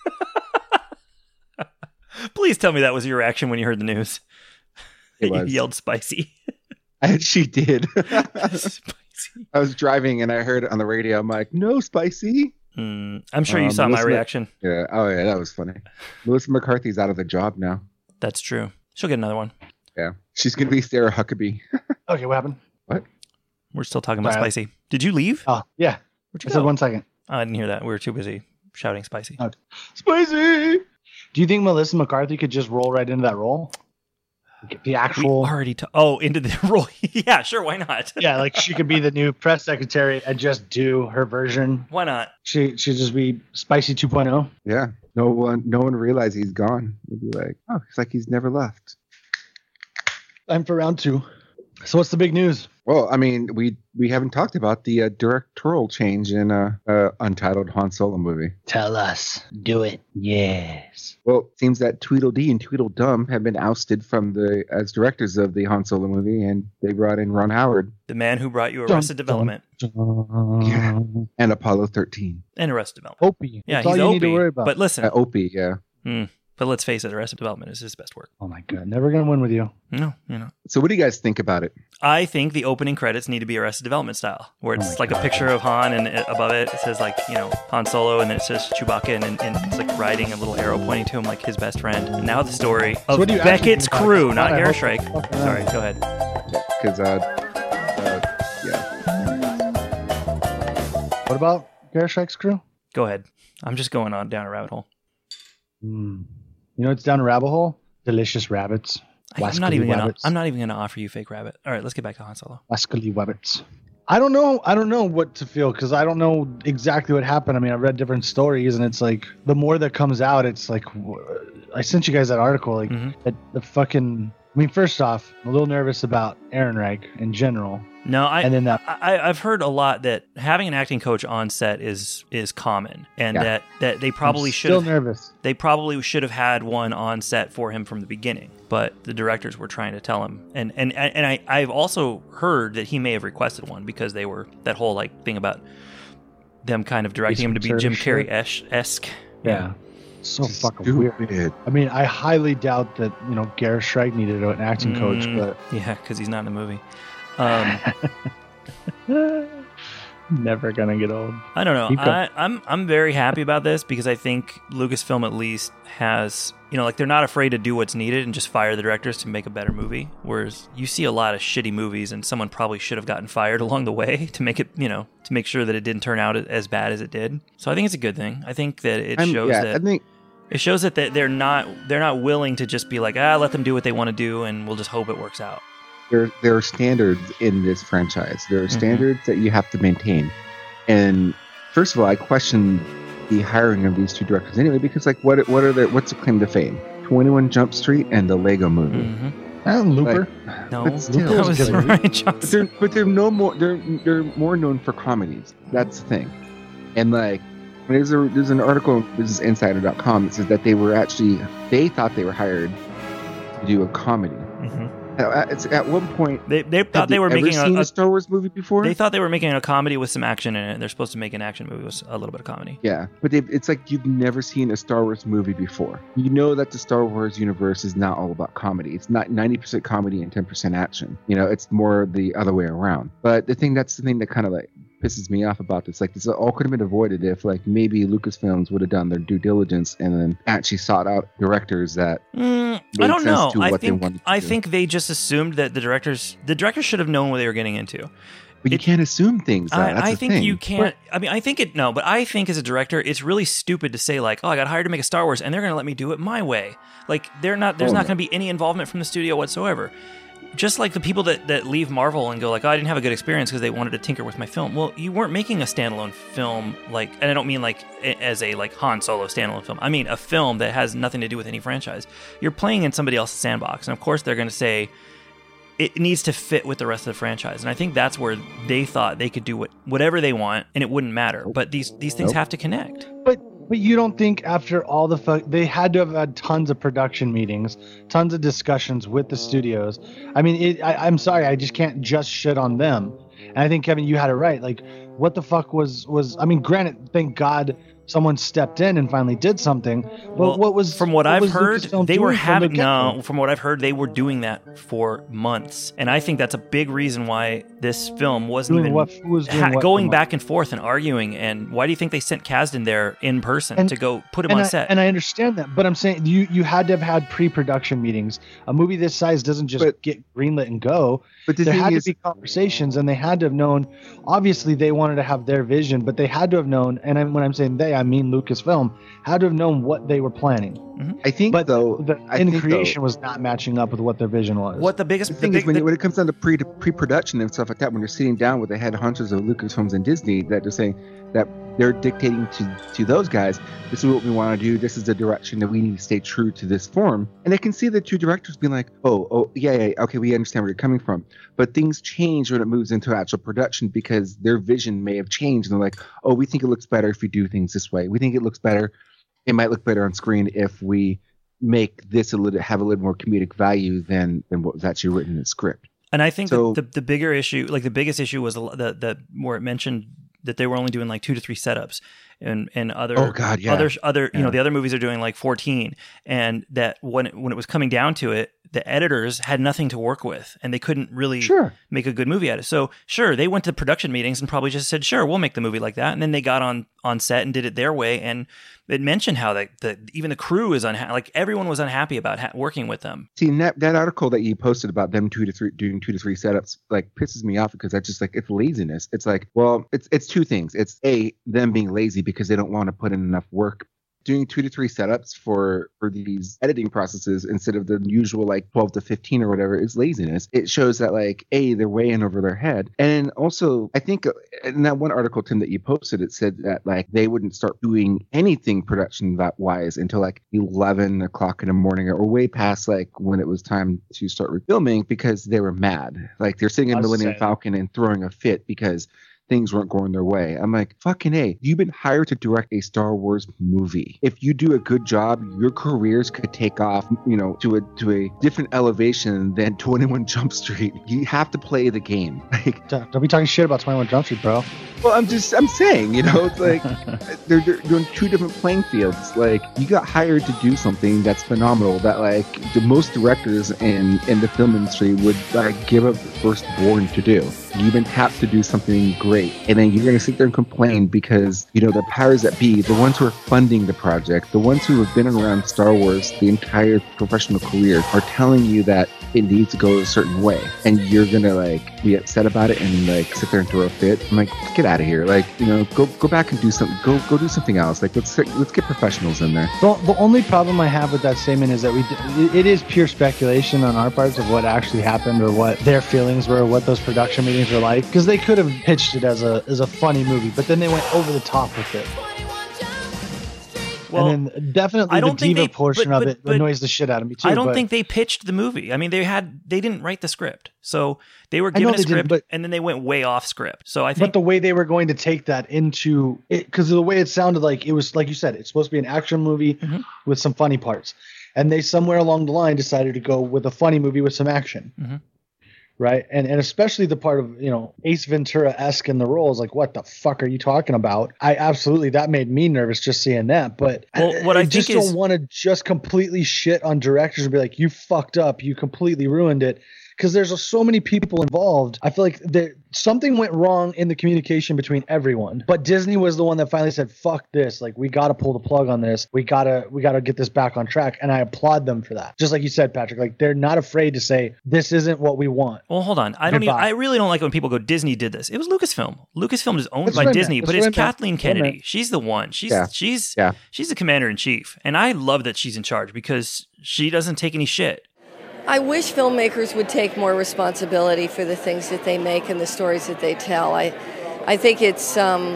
Please tell me that was your reaction when you heard the news. It You was. yelled spicy. She did. Spicy. I was driving and I heard it on the radio. I'm like, no, spicy. I'm sure you saw my reaction. Yeah. Oh, yeah, that was funny. Melissa McCarthy's out of the job now. That's true. She'll get another one. Yeah. She's going to be Sarah Huckabee. Okay, what happened? What? We're still talking about Sorry. spicy. Did you leave? Oh, yeah. Where'd you I go? said 1 second. I didn't hear that. We were too busy shouting spicy. Okay. Spicy! Do you think Melissa McCarthy could just roll right into that role? The actual... We already into the role. Yeah, sure. Why not? Yeah, like she could be the new press secretary and just do her version. Why not? She'd just be Spicy 2.0. Yeah. No one realized he's gone. They'd be like, oh, it's like he's never left. Time for round 2. So what's the big news? Well, I mean, we haven't talked about the directorial change in Untitled Han Solo movie. Tell us. Do it. Yes. Well, it seems that Tweedledee and Tweedledum have been ousted as directors of the Han Solo movie, and they brought in Ron Howard. The man who brought you Arrested Development. Yeah. And Apollo 13. And Arrested Development. Opie. Yeah, That's he's all you Opie. need to worry about. But listen. Opie, yeah. But let's face it, Arrested Development is his best work. Oh my God. Never going to win with you. No, you know. So what do you guys think about it? I think the opening credits need to be Arrested Development style, where it's like a picture of Han, and above it says like, you know, Han Solo, and then it says Chewbacca, and it's like riding a little arrow pointing to him like his best friend. And now the story of what do you actually Beckett's think about crew, it? not I Garrett hope- Shrike. fucking Sorry, go ahead. because yeah. What about Garrett Strikes Crew? Go ahead. I'm just going on down a rabbit hole. You know what's down a rabbit hole? Delicious rabbits. I'm not even gonna offer you fake rabbit. All right, let's get back to Han Solo. Wascally rabbits. I don't know what to feel because I don't know exactly what happened. I mean, I've read different stories, and it's like the more that comes out, it's like I sent you guys that article. Like the fucking. I mean, first off, I'm a little nervous about Ehrenreich in general. No, I've heard a lot that having an acting coach on set is common, and that they probably should. Still nervous. They probably should have had one on set for him from the beginning, but the directors were trying to tell him. And I've also heard that he may have requested one because they were that whole like thing about them kind of directing him to be Jim Carrey-esque. Yeah. So fucking weird. I mean, I highly doubt that Garrett Strike needed an acting coach, but yeah, because he's not in the movie. Never gonna get old. I don't know. I'm very happy about this because I think Lucasfilm at least has like they're not afraid to do what's needed and just fire the directors to make a better movie. Whereas you see a lot of shitty movies and someone probably should have gotten fired along the way to make it to make sure that it didn't turn out as bad as it did. So I think it's a good thing. I think that it shows that they're not willing to just be like let them do what they want to do and we'll just hope it works out. There are standards in this franchise. There are standards that you have to maintain. And first of all, I question the hiring of these two directors anyway, because like what's the claim to fame? 21 Jump Street and the Lego Movie. And Looper. No, Looper was Ryan Johnson. But they're more known for comedies. That's the thing. And like there's an article on BusinessInsider.com that says that they thought they were hired to do a comedy. At one point, they thought they were making a Star Wars movie before. They thought they were making a comedy with some action in it. They're supposed to make an action movie with a little bit of comedy. Yeah, but it's like you've never seen a Star Wars movie before. You know that the Star Wars universe is not all about comedy. It's not 90% comedy and 10% action. It's more the other way around. But that's the thing that kind of like pisses me off about this. Like this all could have been avoided if like maybe Lucasfilms would have done their due diligence and then actually sought out directors that I don't know. I think they just assumed that the directors should have known what they were getting into. But you can't assume things. I think you can't. I think but I think as a director, it's really stupid to say like, oh, I got hired to make a Star Wars and they're going to let me do it my way. Like there's not going to be any involvement from the studio whatsoever. Just like the people that leave Marvel and go like, oh, I didn't have a good experience because they wanted to tinker with my film. Well, you weren't making a standalone film like, and I don't mean like as a like Han Solo standalone film. I mean a film that has nothing to do with any franchise. You're playing in somebody else's sandbox, and of course they're going to say it needs to fit with the rest of the franchise. And I think that's where they thought they could do whatever they want and it wouldn't matter. But these things have to connect. But you don't think after all they had to have had tons of production meetings, tons of discussions with the studios. I mean, I'm sorry, I just can't just shit on them. And I think, Kevin, you had it right. Like, what the fuck was I mean, granted, thank God someone stepped in and finally did something. But from what I've heard, they were doing that for months. And I think that's a big reason why this film wasn't going back and forth and arguing. And why do you think they sent Kasdan there in person to go put him on set? And I understand that, but I'm saying you had to have had pre-production meetings. A movie this size doesn't just get greenlit and go. But there had to be conversations, and they had to have known. Obviously, they wanted to have their vision, but they had to have known. And when I'm saying they, I mean Lucasfilm had to have known what they were planning. I think, but the creation was not matching up with what their vision was. What the biggest thing is when it comes down to pre-production and stuff like that, when you're sitting down with the head honchos of Lucasfilms and Disney, that they're saying that they're dictating to those guys, this is what we want to do, this is the direction that we need to stay true to this form. And I can see the two directors being like, oh yeah, okay, we understand where you're coming from. But things change when it moves into actual production because their vision may have changed. And they're like, oh, we think it looks better if we do things this way. We think it might look better on screen if we make this have a little more comedic value than what was actually written in the script. And I think the bigger issue, like the biggest issue was the where it mentioned that they were only doing like 2 to 3 setups. and other other you know, the other movies are doing like 14, and that when it was coming down to it, the editors had nothing to work with, and they couldn't really make a good movie out of it. So sure, they went to production meetings and probably just said, sure, we'll make the movie like that. And then they got on set and did it their way. And it mentioned how even the crew is unhappy. Like everyone was unhappy about working with them. See, that article that you posted about them doing 2 to 3 setups, like pisses me off because that's just like, it's laziness. It's like, well, it's two things. It's them being lazy because they don't want to put in enough work. Doing 2 to 3 setups for these editing processes instead of the usual like 12 to 15 or whatever is laziness. It shows that like, they're way in over their head. And also, I think in that one article, Tim, that you posted, it said that like they wouldn't start doing anything production wise until like 11 o'clock in the morning or way past like when it was time to start filming because they were mad. Like they're sitting in Millennium Falcon and throwing a fit because things weren't going their way. I'm like, fucking A, you've been hired to direct a Star Wars movie. If you do a good job, your careers could take off, you know, to a different elevation than 21 Jump Street. You have to play the game. Like, don't be talking shit about 21 Jump Street, bro. Well, I'm saying, you know, it's like they're doing two different playing fields. Like, you got hired to do something that's phenomenal that like the most directors in the film industry would give up the firstborn to do. You even have to do something great, and then you're going to sit there and complain because, you know, the powers that be, the ones who are funding the project, the ones who have been around Star Wars the entire professional career are telling you that it needs to go a certain way, and you're going to like be upset about it and like sit there and throw a fit. I'm like, get out of here. Like, you know, go back and do something. Go do something else. Like, let's get professionals in there. The only problem I have with that statement is that it is pure speculation on our parts of what actually happened or what their feelings were, what those production meetings were like, because they could have pitched it as a funny movie, but then they went over the top with it. Well, and then definitely the diva portion of it annoys the shit out of me too. I don't think they pitched the movie. I mean, they didn't write the script, so they were given a script, and then they went way off script. So I think, but the way they were going to take that into it, because of the way it sounded like it was, like you said, it's supposed to be an action movie with some funny parts, and they somewhere along the line decided to go with a funny movie with some action. Right. And especially the part of, you know, Ace Ventura-esque in the role is like, what the fuck are you talking about? That made me nervous just seeing that. But I just don't want to just completely shit on directors and be like, you fucked up. You completely ruined it. Because there's so many people involved. I feel like something went wrong in the communication between everyone. But Disney was the one that finally said, fuck this. Like, we got to pull the plug on this. We gotta get this back on track. And I applaud them for that. Just like you said, Patrick, like they're not afraid to say, this isn't what we want. Well, hold on. I really don't like when people go, Disney did this. It was Lucasfilm. Lucasfilm is owned by Disney, but it's Kathleen Kennedy. She's the one. She's the commander in chief. And I love that she's in charge because she doesn't take any shit. I wish filmmakers would take more responsibility for the things that they make and the stories that they tell. I think it's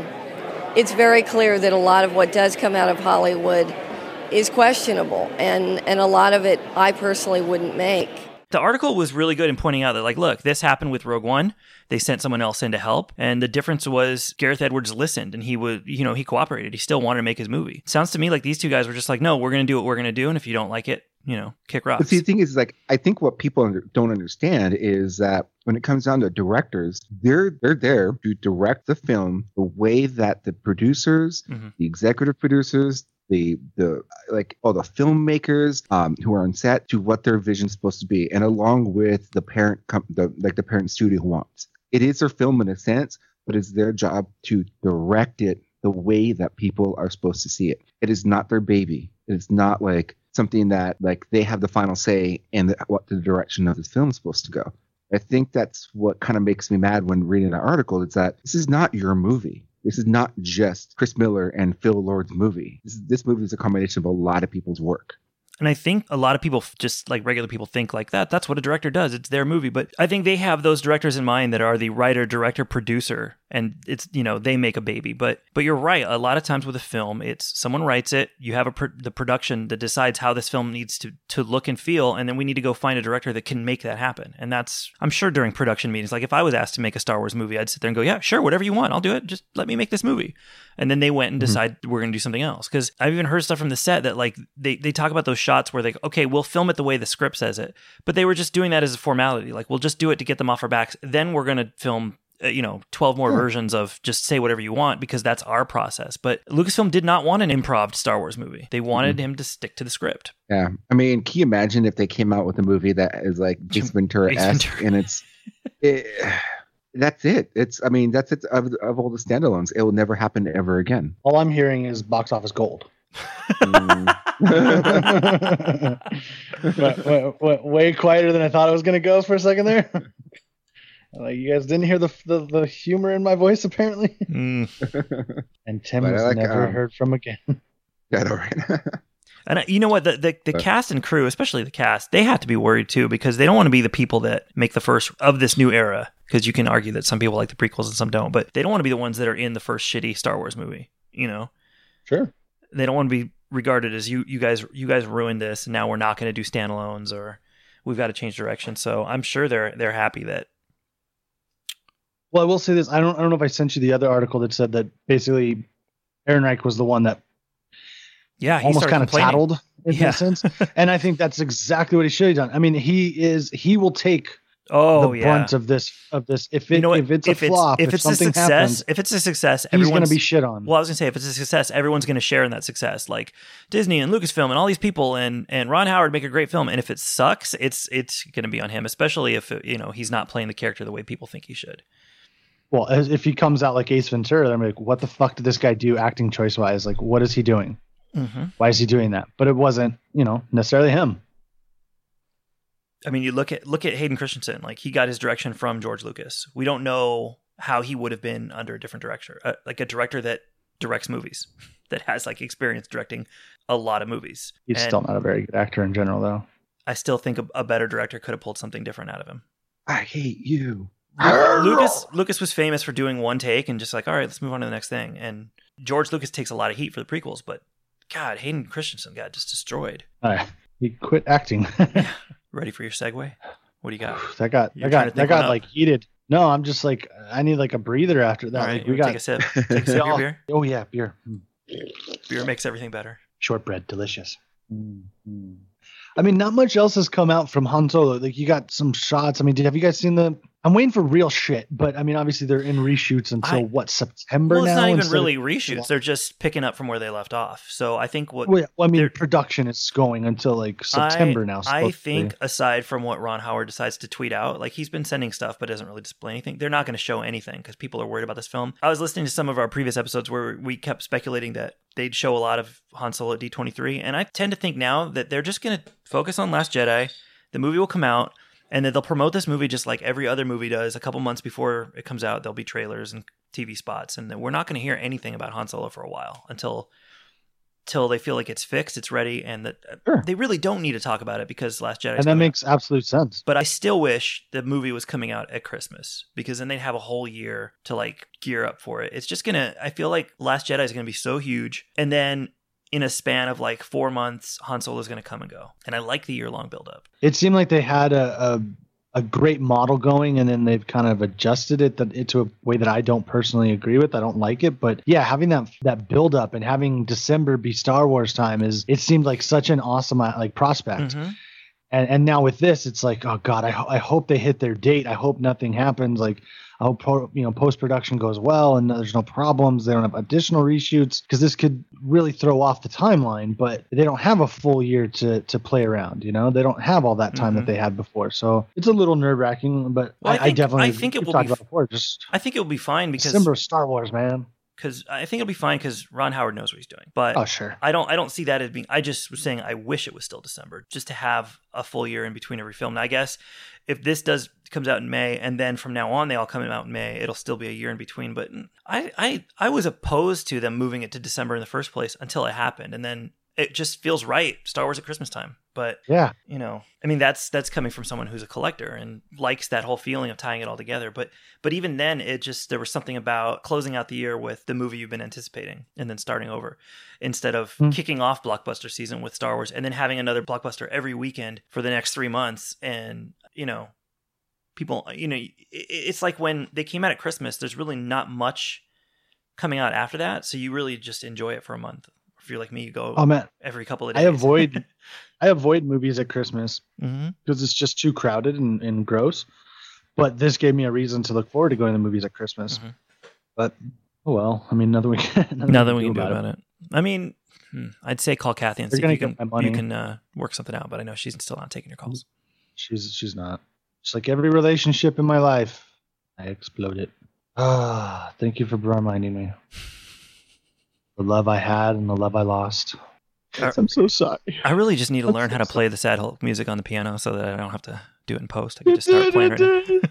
very clear that a lot of what does come out of Hollywood is questionable, and a lot of it I personally wouldn't make. The article was really good in pointing out that, like, look, this happened with Rogue One. They sent someone else in to help. And the difference was Gareth Edwards listened and he cooperated. He still wanted to make his movie. It sounds to me like these two guys were just like, no, we're going to do what we're going to do. And if you don't like it, you know, kick rocks. But see, the thing is, like, I think what people don't understand is that when it comes down to directors, they're there to direct the film the way that the producers, the executive producers, all the filmmakers who are on set, to what their vision's supposed to be, and along with the parent the parent studio wants. It is their film in a sense, but it's their job to direct it the way that people are supposed to see it. It is not their baby. It's not like something that like they have the final say in what the direction of this film is supposed to go. I think that's what kind of makes me mad when reading the article. It's that this is not your movie. This is not just Chris Miller and Phil Lord's movie. This movie is a combination of a lot of people's work. And I think a lot of people, just like regular people, think like that. That's what a director does. It's their movie. But I think they have those directors in mind that are the writer, director, producer. And it's, you know, they make a baby. But you're right. A lot of times with a film, it's someone writes it. You have the production that decides how this film needs to look and feel. And then we need to go find a director that can make that happen. And that's, I'm sure during production meetings, like if I was asked to make a Star Wars movie, I'd sit there and go, yeah, sure, whatever you want. I'll do it. Just let me make this movie. And then they went and decided we're going to do something else. Because I've even heard stuff from the set that like they talk about those shots where they, okay, we'll film it the way the script says it. But they were just doing that as a formality. Like, we'll just do it to get them off our backs. Then we're going to film 12 more versions of just say whatever you want because that's our process. But Lucasfilm did not want an improv Star Wars movie. They wanted him to stick to the script. Yeah. I mean, can you imagine if they came out with a movie that is like Ace Ventura-esque and that's it. That's it of all the standalones. It will never happen ever again. All I'm hearing is box office gold. Way quieter than I thought it was going to go for a second there. Like, you guys didn't hear the humor in my voice, apparently. And Tim was never heard from again. Yeah, all right. And you know what? The cast and crew, especially the cast, they have to be worried too because they don't want to be the people that make the first of this new era. Because you can argue that some people like the prequels and some don't, but they don't want to be the ones that are in the first shitty Star Wars movie. Sure. They don't want to be regarded as you guys ruined this, and now we're not going to do standalones, or we've got to change direction. So I'm sure they're happy that. Well, I will say this: I don't know if I sent you the other article that said that basically Ehrenreich was the one that almost kind of tattled in a sense, and I think that's exactly what he should have done. I mean, he will take the brunt of this. If it's a flop, if something happens, if it's a success, he's going to be shit on. Well, I was going to say, if it's a success, everyone's going to share in that success. Like Disney and Lucasfilm and all these people and Ron Howard make a great film. And if it sucks, it's going to be on him, especially if he's not playing the character the way people think he should. Well, if he comes out like Ace Ventura, I'm like, what the fuck did this guy do acting choice wise? Like, what is he doing? Mm-hmm. Why is he doing that? But it wasn't, necessarily him. I mean, you look at Hayden Christensen. Like, he got his direction from George Lucas. We don't know how he would have been under a different director, like a director that directs movies, that has like experience directing a lot of movies. He's still not a very good actor in general, though. I still think a better director could have pulled something different out of him. I hate you. Lucas was famous for doing one take and just like, all right, let's move on to the next thing. And George Lucas takes a lot of heat for the prequels, but God, Hayden Christensen got just destroyed. He quit acting. Ready for your segue? What do you got? That got like heated. No, I'm just like, I need like a breather after that. All right, like, take a sip. Take a sip of your beer. Oh yeah, beer. Beer makes everything better. Shortbread, delicious. Mm-hmm. I mean, not much else has come out from Han Solo. Like, you got some shots. I mean, have you guys seen I'm waiting for real shit, but I mean, obviously they're in reshoots until September now? Well, it's not even really reshoots. They're just picking up from where they left off. So I think production is going until like September now. I think aside from what Ron Howard decides to tweet out, like he's been sending stuff, but doesn't really display anything. They're not going to show anything because people are worried about this film. I was listening to some of our previous episodes where we kept speculating that they'd show a lot of Han Solo at D23. And I tend to think now that they're just going to focus on Last Jedi. The movie will come out. And then they'll promote this movie just like every other movie does. A couple months before it comes out, there'll be trailers and TV spots. And then we're not going to hear anything about Han Solo for a while until they feel like it's fixed, it's ready, and that they really don't need to talk about it because Last Jedi. And that makes absolute sense. But I still wish the movie was coming out at Christmas because then they'd have a whole year to like gear up for it. It's just I feel like Last Jedi is going to be so huge. And then in a span of like 4 months, Han Solo is going to come and go. And I like the year-long buildup. It seemed like they had a great model going, and then they've kind of adjusted it into a way that I don't personally agree with. I don't like it. But yeah, having that buildup and having December be Star Wars time it seemed like such an awesome like prospect. Mm-hmm. And now with this, it's like, oh God, I hope they hit their date. I hope nothing happens. Like, I hope post-production goes well and there's no problems. They don't have additional reshoots because this could really throw off the timeline. But they don't have a full year to play around. They don't have all that time that they had before. So it's a little nerve-wracking. But I think it will be fine because December Star Wars, man. Because I think it'll be fine because Ron Howard knows what he's doing. But sure. I don't see that as being. I just was saying I wish it was still December, just to have a full year in between every film. Now I guess if this comes out in May, and then from now on they all come out in May, it'll still be a year in between. But I was opposed to them moving it to December in the first place until it happened, and then it just feels right. Star Wars at Christmas time. But yeah, I mean, that's coming from someone who's a collector and likes that whole feeling of tying it all together. But even then, there was something about closing out the year with the movie you've been anticipating and then starting over instead of kicking off blockbuster season with Star Wars and then having another blockbuster every weekend for the next 3 months. And, people, it's like when they came out at Christmas, there's really not much coming out after that. So you really just enjoy it for a month. If you're like me, you go every couple of days. I avoid movies at Christmas because it's just too crowded and gross. But this gave me a reason to look forward to going to the movies at Christmas. Mm-hmm. But, oh well. I mean, nothing we can do about it. I mean, I'd say call Kathy and see if you can work something out. But I know she's still not taking your calls. She's not. Just like every relationship in my life, I exploded. Thank you for reminding me. The love I had and the love I lost. I'm so sorry. I really just need to learn how to play the Sad Hulk music on the piano so that I don't have to do it in post. I can just start playing right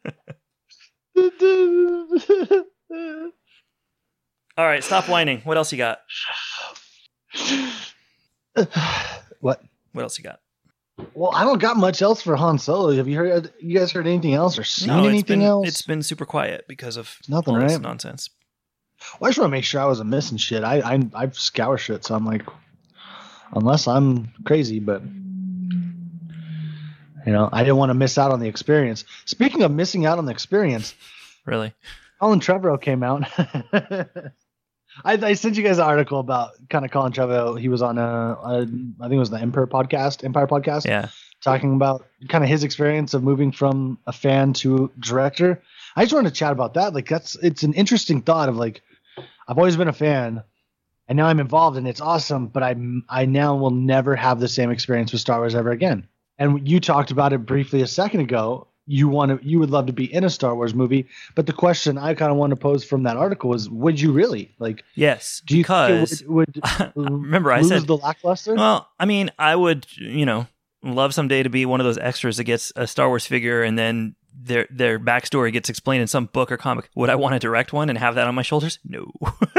now. All right, stop whining. What else you got? What else you got? Well, I don't got much else for Han Solo. Have you guys heard anything else or seen anything else? It's been super quiet because of nothing, all this right? nonsense. Well, I just want to make sure I wasn't missing shit. I scour shit, so I'm like, unless I'm crazy, but I didn't want to miss out on the experience. Speaking of missing out on the experience, really, Colin Trevorrow came out. I sent you guys an article about kind of Colin Trevorrow. He was on I think it was the Empire podcast. Yeah, talking about kind of his experience of moving from a fan to director. I just wanted to chat about that. Like it's an interesting thought of like, I've always been a fan, and now I'm involved, and it's awesome. But I now will never have the same experience with Star Wars ever again. And you talked about it briefly a second ago. You would love to be in a Star Wars movie, but the question I kind of want to pose from that article was, would you really? Like, yes, do you because think it would remember I said the lackluster? Well, I mean, I would love someday to be one of those extras that gets a Star Wars figure and then their backstory gets explained in some book or comic. Would I want to direct one and have that on my shoulders? No.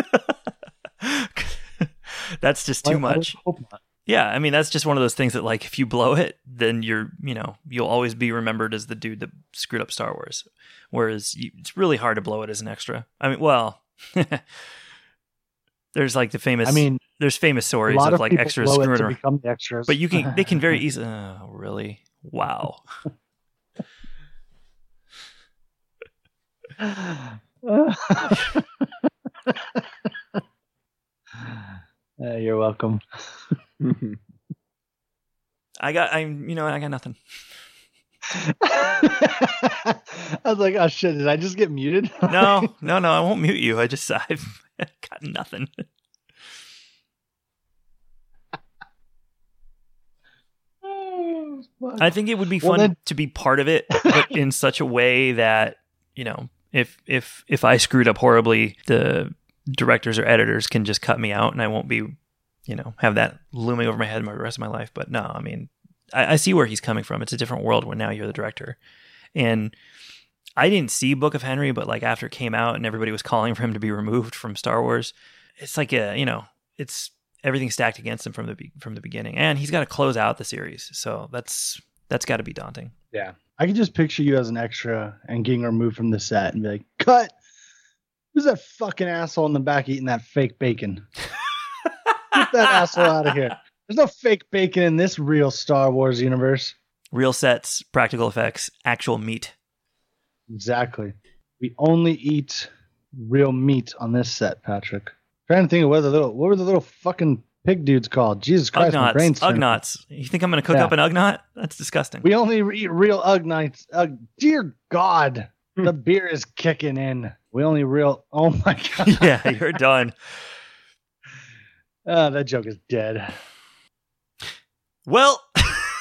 That's just too much. I hope not. Yeah, I mean, that's just one of those things that, like, if you blow it, then you'll always be remembered as the dude that screwed up Star Wars. Whereas it's really hard to blow it as an extra. I mean, well, there's like there's famous stories of like extras screwing around. Become the extras. But they can very easily. Oh, really? Wow. You're welcome. I got nothing. I was like, oh shit, did I just get muted? No, I won't mute you. I've got nothing. I think it would be fun to be part of it, but in such a way that, if I screwed up horribly, the directors or editors can just cut me out and I won't be, have that looming over my head the rest of my life. But no, I mean, I see where he's coming from. It's a different world when now you're the director. And I didn't see Book of Henry, but like after it came out and everybody was calling for him to be removed from Star Wars, it's like it's everything stacked against him from the beginning. And he's got to close out the series. So that's got to be daunting. Yeah. I can just picture you as an extra and getting removed from the set and be like, cut. Who's that fucking asshole in the back eating that fake bacon? Get that asshole out of here. There's no fake bacon in this real Star Wars universe. Real sets, practical effects, actual meat. Exactly. We only eat real meat on this set, Patrick. I'm trying to think of what were the little fucking pig dudes called? Jesus Christ, my brain's Ugnots. You think I'm going to cook up an Ugnaught? That's disgusting. We only eat real Ugnaughts. Dear God, the beer is kicking in. We only real. Oh my God. Yeah, you're done. That joke is dead. Well,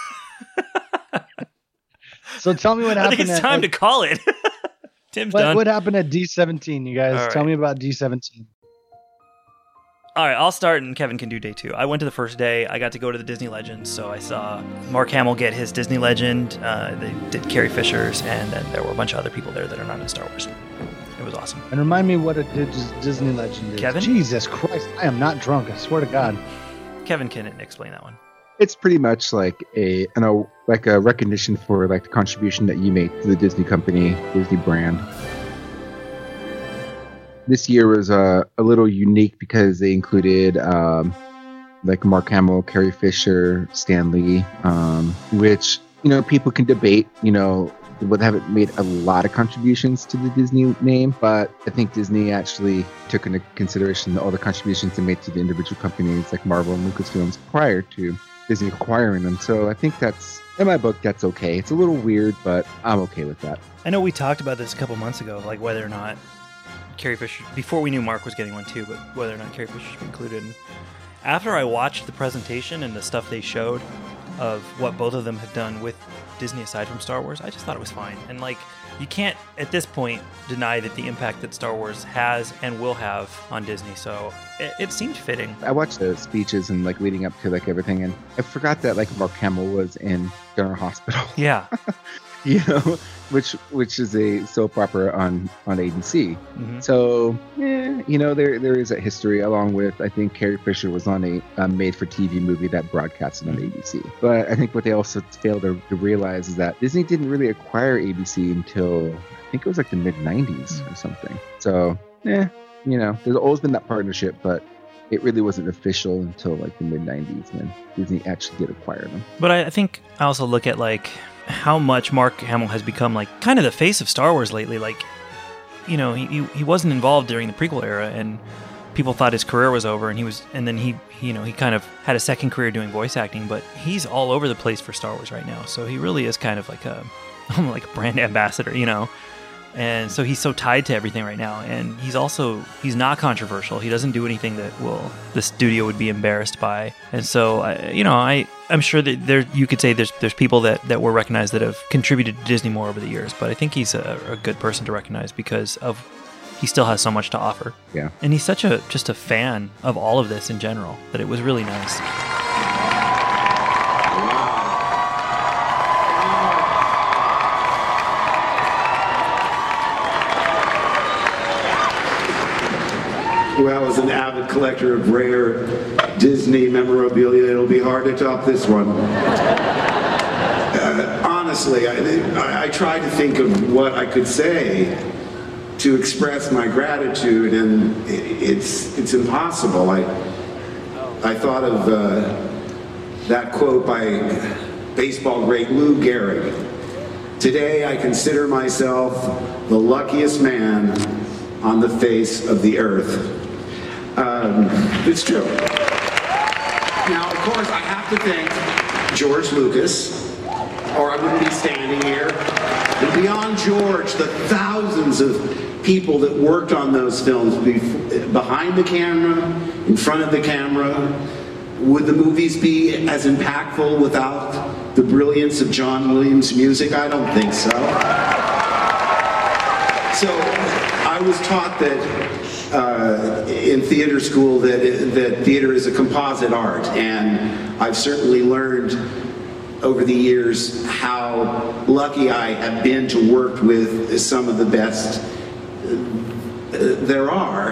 so tell me what happened. I think it's time to call it. Tim's done. What happened at D17, you guys? Right. Tell me about D17. All right, I'll start and Kevin can do day 2. I went to the first day. I got to go to the Disney Legends, so I saw Mark Hamill get his Disney Legend. They did Carrie Fisher's, and then there were a bunch of other people there that are not in Star Wars. It was awesome. And remind me what a Disney Legend is. Kevin? Jesus Christ, I am not drunk. I swear to God. Kevin can explain that one. It's pretty much like a recognition for like the contribution that you make to the Disney company, Disney brand. This year was a little unique because they included like Mark Hamill, Carrie Fisher, Stan Lee, which people can debate. They haven't made a lot of contributions to the Disney name, but I think Disney actually took into consideration all the contributions they made to the individual companies like Marvel and Lucasfilms prior to Disney acquiring them. So I think that's In my book, that's okay. It's a little weird, but I'm okay with that. I know we talked about this a couple months ago, like whether or not Carrie Fisher, before we knew Mark was getting one too, but whether or not Carrie Fisher should be included. And after I watched the presentation and the stuff they showed of what both of them have done with Disney aside from Star Wars, I just thought it was fine. And like, you can't at this point deny that the impact that Star Wars has and will have on Disney, so it seemed fitting. I watched the speeches and like leading up to like everything, and I forgot that like Mark Hamill was in General Hospital. Yeah. You know, which is a soap opera on ABC. Mm-hmm. So, you know, there is a history, along with, I think Carrie Fisher was on a made-for-TV movie that broadcasted on ABC. But I think what they also failed to realize is that Disney didn't really acquire ABC until, I think it was like the mid-90s or something. So, you know, there's always been that partnership, but it really wasn't official until like the mid-90s when Disney actually did acquire them. But I think I also look at like how much Mark Hamill has become like kind of the face of Star Wars lately. Like, you know, he wasn't involved during the prequel era, and people thought his career was over, and then he kind of had a second career doing voice acting, but he's all over the place for Star Wars right now. So he really is kind of like a brand ambassador, you know. And so he's so tied to everything right now, and he's not controversial. He doesn't do anything that the studio would be embarrassed by. And so, I'm sure that you could say there's people that were recognized that have contributed to Disney more over the years, but I think he's a good person to recognize because he still has so much to offer. Yeah. And he's just a fan of all of this in general that it was really nice. Well, as an avid collector of rare Disney memorabilia, it'll be hard to top this one. Honestly, I tried to think of what I could say to express my gratitude, and it's impossible. I thought of that quote by baseball great Lou Gehrig. Today, I consider myself the luckiest man on the face of the earth. It's true. Now, of course, I have to thank George Lucas, or I wouldn't be standing here. And beyond George, the thousands of people that worked on those films behind the camera, in front of the camera. Would the movies be as impactful without the brilliance of John Williams' music? I don't think so. So I was taught that in theater school that theater is a composite art, and I've certainly learned over the years how lucky I have been to work with some of the best there are.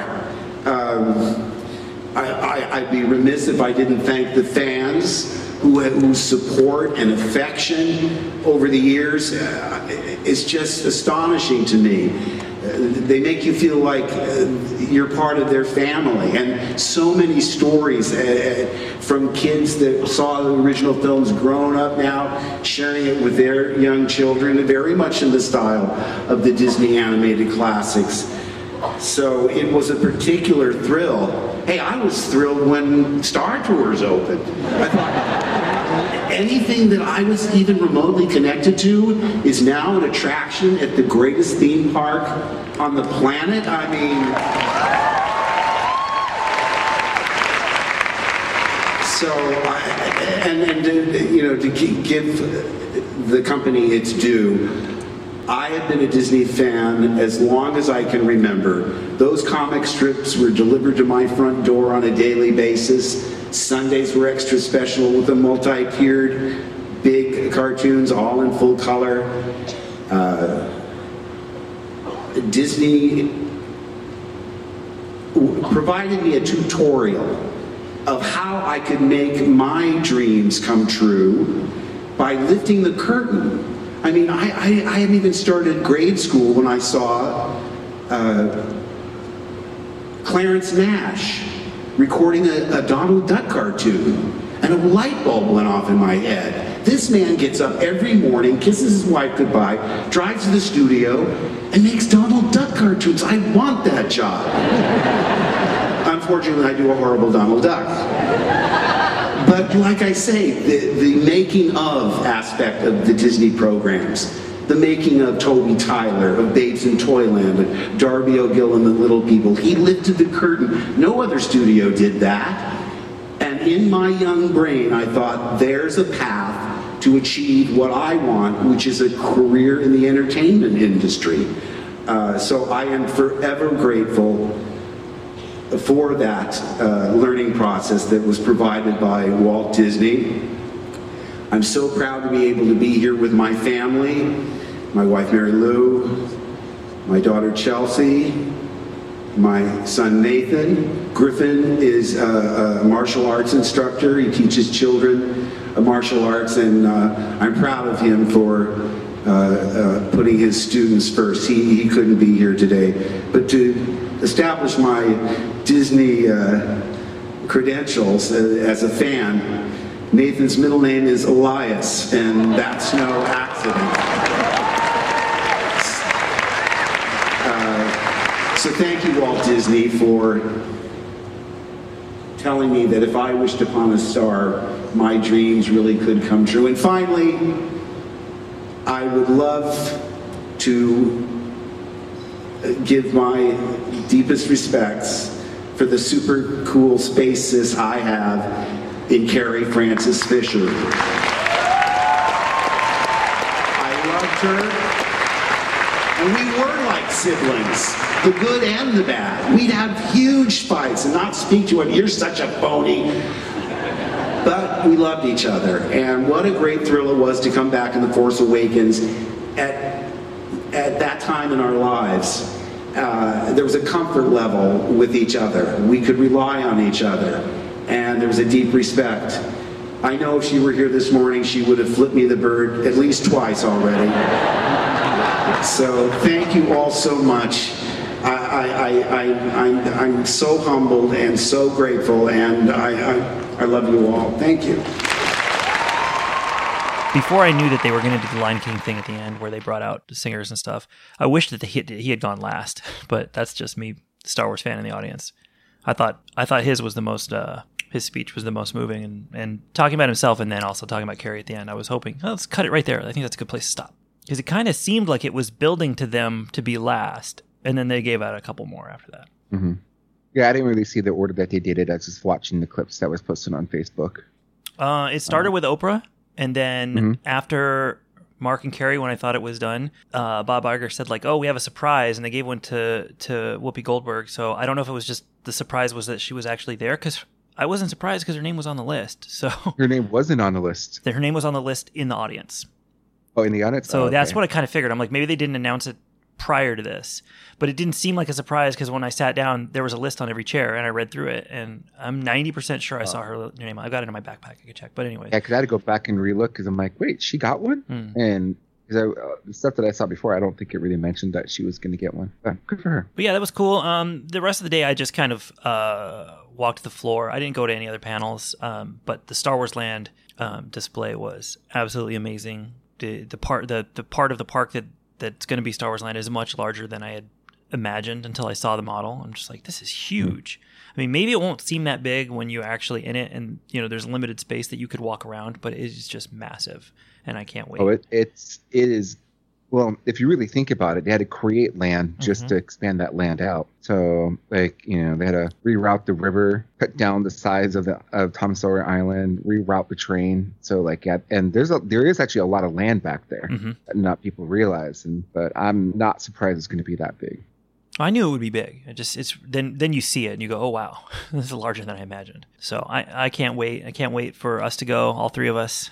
I'd be remiss if I didn't thank the fans whose support and affection over the years is just astonishing to me. They make you feel like you're part of their family, and so many stories from kids that saw the original films grown up now, sharing it with their young children, very much in the style of the Disney animated classics. So it was a particular thrill. Hey, I was thrilled when Star Tours opened. I thought anything that I was even remotely connected to is now an attraction at the greatest theme park on the planet. I mean, to give the company its due, I have been a Disney fan as long as I can remember. Those comic strips were delivered to my front door on a daily basis. Sundays were extra special with the multi-tiered big cartoons, all in full color. Disney provided me a tutorial of how I could make my dreams come true by lifting the curtain. I mean, I hadn't even started grade school when I saw Clarence Nash recording a Donald Duck cartoon, and a light bulb went off in my head. This man gets up every morning, kisses his wife goodbye, drives to the studio, and makes Donald Duck cartoons. I want that job. Unfortunately, I do a horrible Donald Duck. But But like I say, the making of aspect of the Disney programs, the making of Toby Tyler, of Babes in Toyland, of Darby O'Gill and the Little People, he lifted the curtain. No other studio did that. And in my young brain, I thought, there's a path to achieve what I want, which is a career in the entertainment industry. So I am forever grateful for that learning process that was provided by Walt Disney. I'm so proud to be able to be here with my family, my wife Mary Lou, my daughter Chelsea, my son Nathan. Griffin is a martial arts instructor. He teaches children martial arts, and I'm proud of him for putting his students first. He couldn't be here today. But to establish my Disney credentials as a fan, Nathan's middle name is Elias, and that's no accident. So thank you, Walt Disney, for telling me that if I wished upon a star, my dreams really could come true. And finally, I would love to give my deepest respects for the super cool space sis I have in Carrie Francis Fisher. I loved her, and we were like siblings, the good and the bad. We'd have huge fights and not speak to her, you're such a phony. But we loved each other, and what a great thrill it was to come back in The Force Awakens at that time in our lives. There was a comfort level with each other. We could rely on each other, and there was a deep respect. I know if she were here this morning, she would have flipped me the bird at least twice already. So thank you all so much. I'm so humbled and so grateful, and I love you all. Thank you. Before I knew that they were going to do the Lion King thing at the end where they brought out the singers and stuff, I wished that he had gone last, but that's just me, Star Wars fan in the audience. I thought his was the most, his speech was the most moving, and talking about himself and then also talking about Carrie at the end, I was hoping, let's cut it right there. I think that's a good place to stop. Because it kind of seemed like it was building to them to be last, and then they gave out a couple more after that. Mm-hmm. Yeah, I didn't really see the order that they did it. I was just watching the clips that was posted on Facebook. It started with Oprah, and then after Mark and Carrie, when I thought it was done, Bob Iger said, like, oh, we have a surprise, and they gave one to Whoopi Goldberg. So I don't know if it was just the surprise was that she was actually there, because I wasn't surprised because her name was on the list. So her name wasn't on the list. Her name was on the list in the audience. Oh, in the audience? So that's what I kind of figured. I'm like, maybe they didn't announce it prior to this, but it didn't seem like a surprise because when I sat down, there was a list on every chair, and I read through it, and I'm 90% sure I saw her name. I got it in my backpack. I could check, but anyway. Yeah, because I had to go back and relook because I'm like, wait, she got one? And because the stuff that I saw before, I don't think it really mentioned that she was going to get one. But good for her. But yeah, that was cool. The rest of the day, I just kind of walked the floor. I didn't go to any other panels, but the Star Wars Land display was absolutely amazing. The part of the park that's going to be Star Wars Land is much larger than I had imagined until I saw the model. I'm just like, this is huge. I mean, maybe it won't seem that big when you're actually in it, and there's limited space that you could walk around, but it is just massive, and I can't wait. Oh, it is. Well, if you really think about it, they had to create land just to expand that land out. So, like, they had to reroute the river, cut down the size of Tom Sawyer Island, reroute the train. So, like, and there is actually a lot of land back there that not people realize. But I'm not surprised it's going to be that big. I knew it would be big. Then you see it and you go, oh wow, this is larger than I imagined. So I can't wait. I can't wait for us to go, all three of us.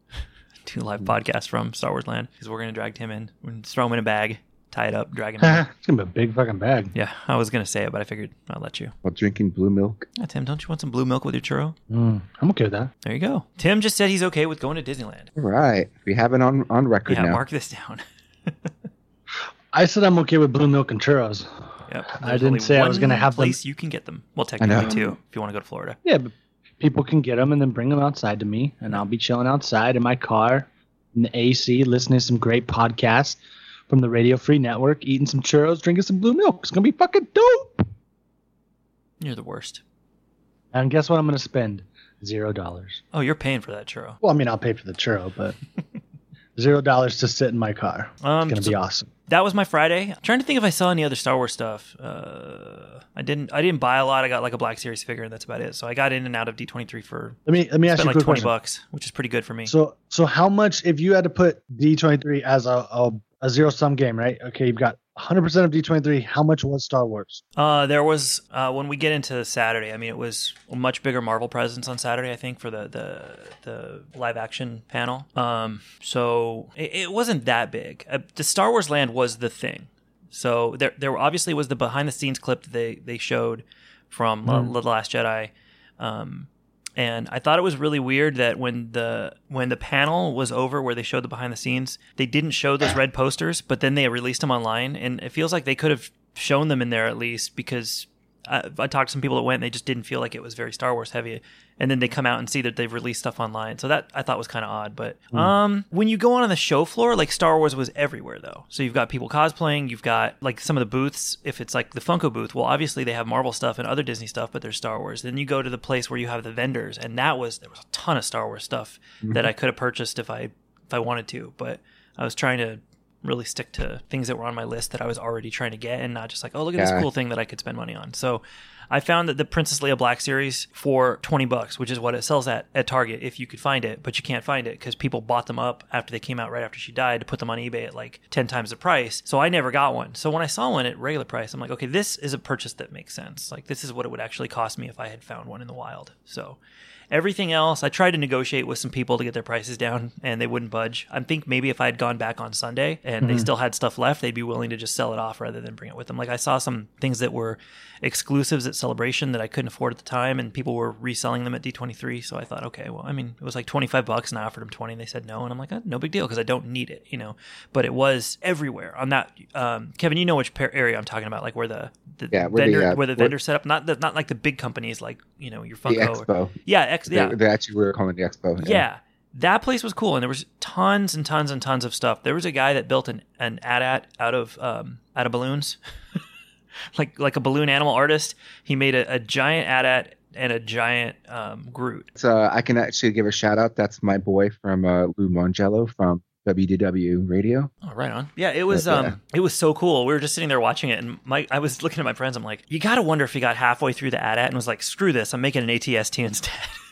Do live podcast from Star Wars Land because we're going to drag Tim in. We're going to throw him in a bag, tie it up, drag him in. It's going to be a big fucking bag. Yeah, I was going to say it, but I figured I'll let you. While drinking blue milk. Yeah, Tim, don't you want some blue milk with your churro? I'm okay with that. There you go. Tim just said he's okay with going to Disneyland. All right. We have it on record now. Yeah, mark this down. I said I'm okay with blue milk and churros. Yep. I didn't say I was going to have place them. You can get them. Well, technically, too, if you want to go to Florida. Yeah, but people can get them and then bring them outside to me, and I'll be chilling outside in my car in the AC, listening to some great podcasts from the Radio Free Network, eating some churros, drinking some blue milk. It's going to be fucking dope. You're the worst. And guess what I'm going to spend? $0. Oh, you're paying for that churro. Well, I mean, I'll pay for the churro, but $0 to sit in my car. It's going to be awesome. That was my Friday. I'm trying to think if I saw any other Star Wars stuff. I didn't buy a lot. I got like a Black Series figure, and that's about it. So I got in and out of D23 for let me ask you like a quick $20, which is pretty good for me. So how much if you had to put D23 as a zero sum game, right? Okay, you've got 100% of D23. How much was Star Wars? There was when we get into Saturday. I mean, it was a much bigger Marvel presence on Saturday, I think, for the live action panel. So it wasn't that big. The Star Wars Land was the thing. So there obviously was the behind the scenes clip that they showed from The Last Jedi. And I thought it was really weird that when the panel was over where they showed the behind the scenes, they didn't show those red posters, but then they released them online. And it feels like they could have shown them in there at least, because I talked to some people that went and they just didn't feel like it was very Star Wars heavy. And then they come out and see that they've released stuff online. So that I thought was kind of odd. But when you go on the show floor, like Star Wars was everywhere though. So you've got people cosplaying, you've got like some of the booths. If it's like the Funko booth, well, obviously they have Marvel stuff and other Disney stuff, but there's Star Wars. Then you go to the place where you have the vendors, and there was a ton of Star Wars stuff that I could have purchased if I wanted to. But I was trying to really stick to things that were on my list that I was already trying to get, and not just like, oh, look at this cool thing that I could spend money on. So I found that the Princess Leia Black Series for $20, which is what it sells at Target if you could find it, but you can't find it because people bought them up after they came out right after she died to put them on eBay at like 10 times the price. So I never got one. So when I saw one at regular price, I'm like, okay, this is a purchase that makes sense. Like this is what it would actually cost me if I had found one in the wild. So everything else, I tried to negotiate with some people to get their prices down, and they wouldn't budge. I think maybe if I had gone back on Sunday and they still had stuff left, they'd be willing to just sell it off rather than bring it with them. Like I saw some things that were exclusives at Celebration that I couldn't afford at the time, and people were reselling them at D23. So I thought, okay, well, I mean, it was like $25, and I offered them 20, and they said no, and I'm like, no big deal because I don't need it, you know. But it was everywhere on that. Kevin, you know which area I'm talking about, like where the vendor set up, not like the big companies like, you know, your Funko. The Expo. They actually were calling the Expo. Yeah. That place was cool, and there was tons and tons and tons of stuff. There was a guy that built an AT-AT out of balloons, like a balloon animal artist. He made a giant AT-AT and a giant Groot. So I can actually give a shout out. That's my boy from Lou Mongello from WDW Radio. Oh, right on. Yeah, it was it was so cool. We were just sitting there watching it, and I was looking at my friends. I'm like, you got to wonder if he got halfway through the AT-AT and was like, screw this, I'm making an AT-ST instead.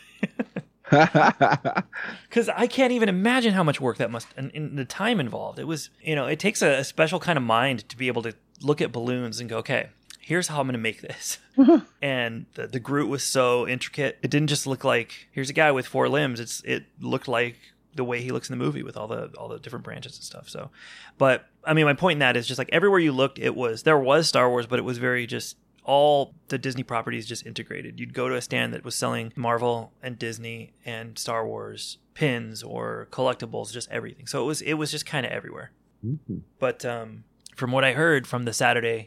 Because I can't even imagine how much work that must, and the time involved. It was, you know, it takes a special kind of mind to be able to look at balloons and go, okay, here's how I'm going to make this. And the Groot was so intricate. It didn't just look like, here's a guy with 4 limbs. It looked like the way he looks in the movie with all the different branches and stuff. So, but I mean, my point in that is just like everywhere you looked, there was Star Wars, but it was very just all the Disney properties just integrated. You'd go to a stand that was selling Marvel and Disney and Star Wars pins or collectibles, just everything. So it was just kind of everywhere. Mm-hmm. But from what I heard from the Saturday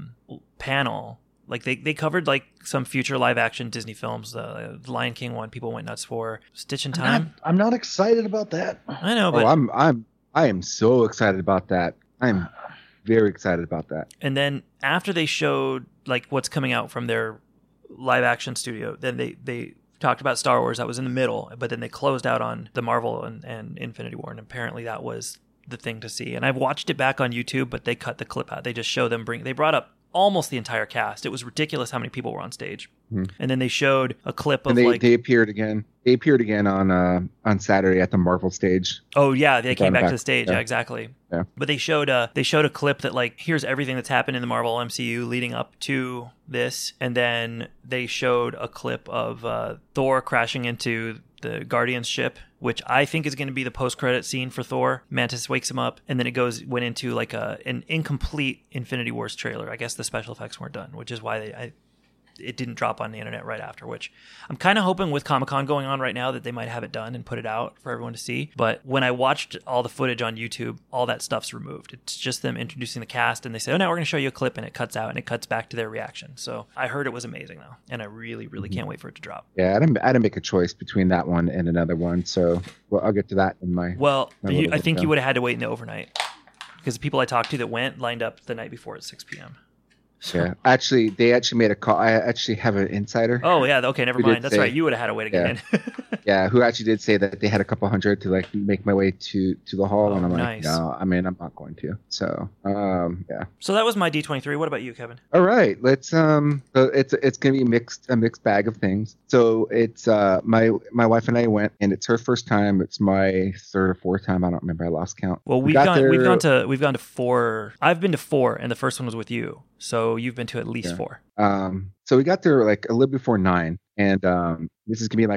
panel, like they covered like some future live action Disney films. The Lion King one people went nuts for. Stitch in Time. I'm not excited about that. I know, but I am so excited about that. I'm very excited about that. And then after they showed like what's coming out from their live action studio, then they talked about Star Wars. That was in the middle, but then they closed out on the Marvel and Infinity War, and apparently that was the thing to see. And I've watched it back on YouTube, but they cut the clip out. They just show them they brought up almost the entire cast. It was ridiculous how many people were on stage. And then they showed a clip of they appeared again. They appeared again on Saturday at the Marvel stage. Oh yeah, they came back to the stage. Yeah, exactly. Yeah. But they showed a clip that like, here's everything that's happened in the Marvel MCU leading up to this, and then they showed a clip of Thor crashing into the Guardians ship, which I think is going to be the post-credit scene for Thor. Mantis wakes him up, and then it went into like an incomplete Infinity Wars trailer. I guess the special effects weren't done, which is why it didn't drop on the internet right after, which I'm kind of hoping with Comic-Con going on right now that they might have it done and put it out for everyone to see. But when I watched all the footage on YouTube, all that stuff's removed. It's just them introducing the cast, and they say, oh, now we're going to show you a clip, and it cuts out, and it cuts back to their reaction. So I heard it was amazing, though, and I really, really can't wait for it to drop. Yeah, I didn't make a choice between that one and another one, so I'll get to that in my... Well, I think you would have had to wait in the overnight, because the people I talked to that went lined up the night before at 6 p.m., Yeah, actually, they actually made a call. I actually have an insider. Oh yeah, okay, never mind. That's right. You would have had a way to get in. Yeah, who actually did say that they had a couple hundred to like make my way to the hall, and I'm nice. like, no, I mean, I'm not going to. So, yeah. So that was my D23. What about you, Kevin? All right, let's so it's gonna be a mixed bag of things. So it's my wife and I went, and it's her first time. It's my third or fourth time. I don't remember. I lost count. Well, we've gone to 4. I've been to 4, and the first one was with you. So you've been to at least 4. So we got there like a little before 9, and this is gonna be like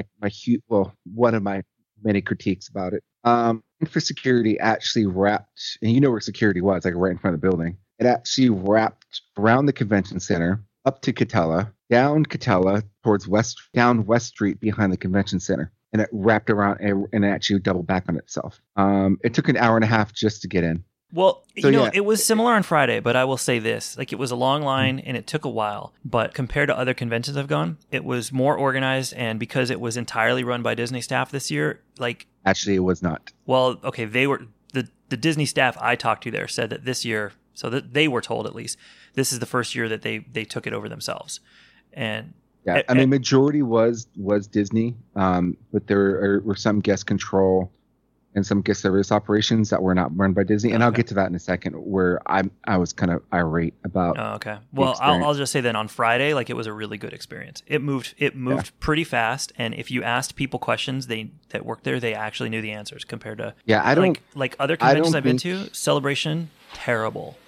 one of my many critiques about it. For security, actually wrapped, and you know where security was, like right in front of the building. It actually wrapped around the convention center, up to Catella, down Catella towards down West Street behind the convention center, and it wrapped around and actually doubled back on itself. It took an hour and a half just to get in. Well, it was similar on Friday, but I will say this. Like, it was a long line, and it took a while. But compared to other conventions I've gone, it was more organized, and because it was entirely run by Disney staff this year, like... Actually, it was not. Well, okay, they were... The Disney staff I talked to there said that this year, so that they were told at least, this is the first year that they took it over themselves. And... Yeah, I mean, majority was Disney, but there were some guest control and some guest service operations that were not run by Disney, and I'll get to that in a second. Where I was kind of irate about. Oh, okay. Well, I'll just say that on Friday, like, it was a really good experience. It moved pretty fast, and if you asked people questions that worked there, they actually knew the answers compared to like other conventions I've been to. Celebration, terrible.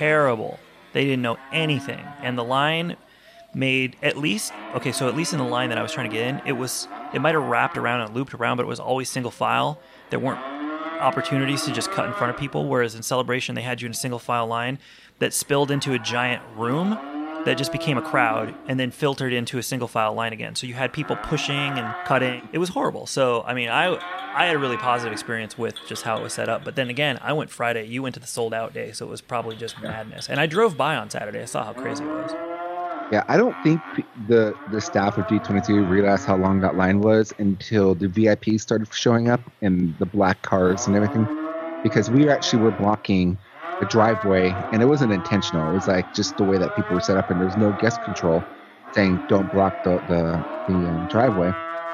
They didn't know anything, and the line made at least in the line that I was trying to get in, it might have wrapped around and looped around, but it was always single file. There weren't opportunities to just cut in front of people, whereas in Celebration they had you in a single file line that spilled into a giant room that just became a crowd and then filtered into a single file line again. So you had people pushing and cutting. It was horrible. So I mean, I had a really positive experience with just how it was set up. But then again, I went Friday, you went to the sold out day, so it was probably just madness. And I drove by on Saturday. I saw how crazy it was. Yeah, I don't think the staff of D23 realized how long that line was until the VIPs started showing up and the black cars and everything, because we actually were blocking the driveway, and it wasn't intentional. It was like just the way that people were set up, and there was no guest control saying don't block the driveway.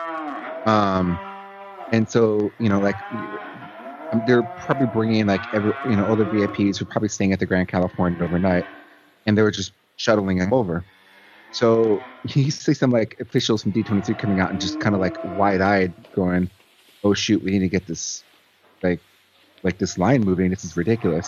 And so, like, they're probably bringing like all the VIPs were probably staying at the Grand Californian overnight, and they were just shuttling them over. So you see some like officials from D23 coming out and just kind of like wide-eyed going, oh shoot, we need to get this like this line moving. This is ridiculous.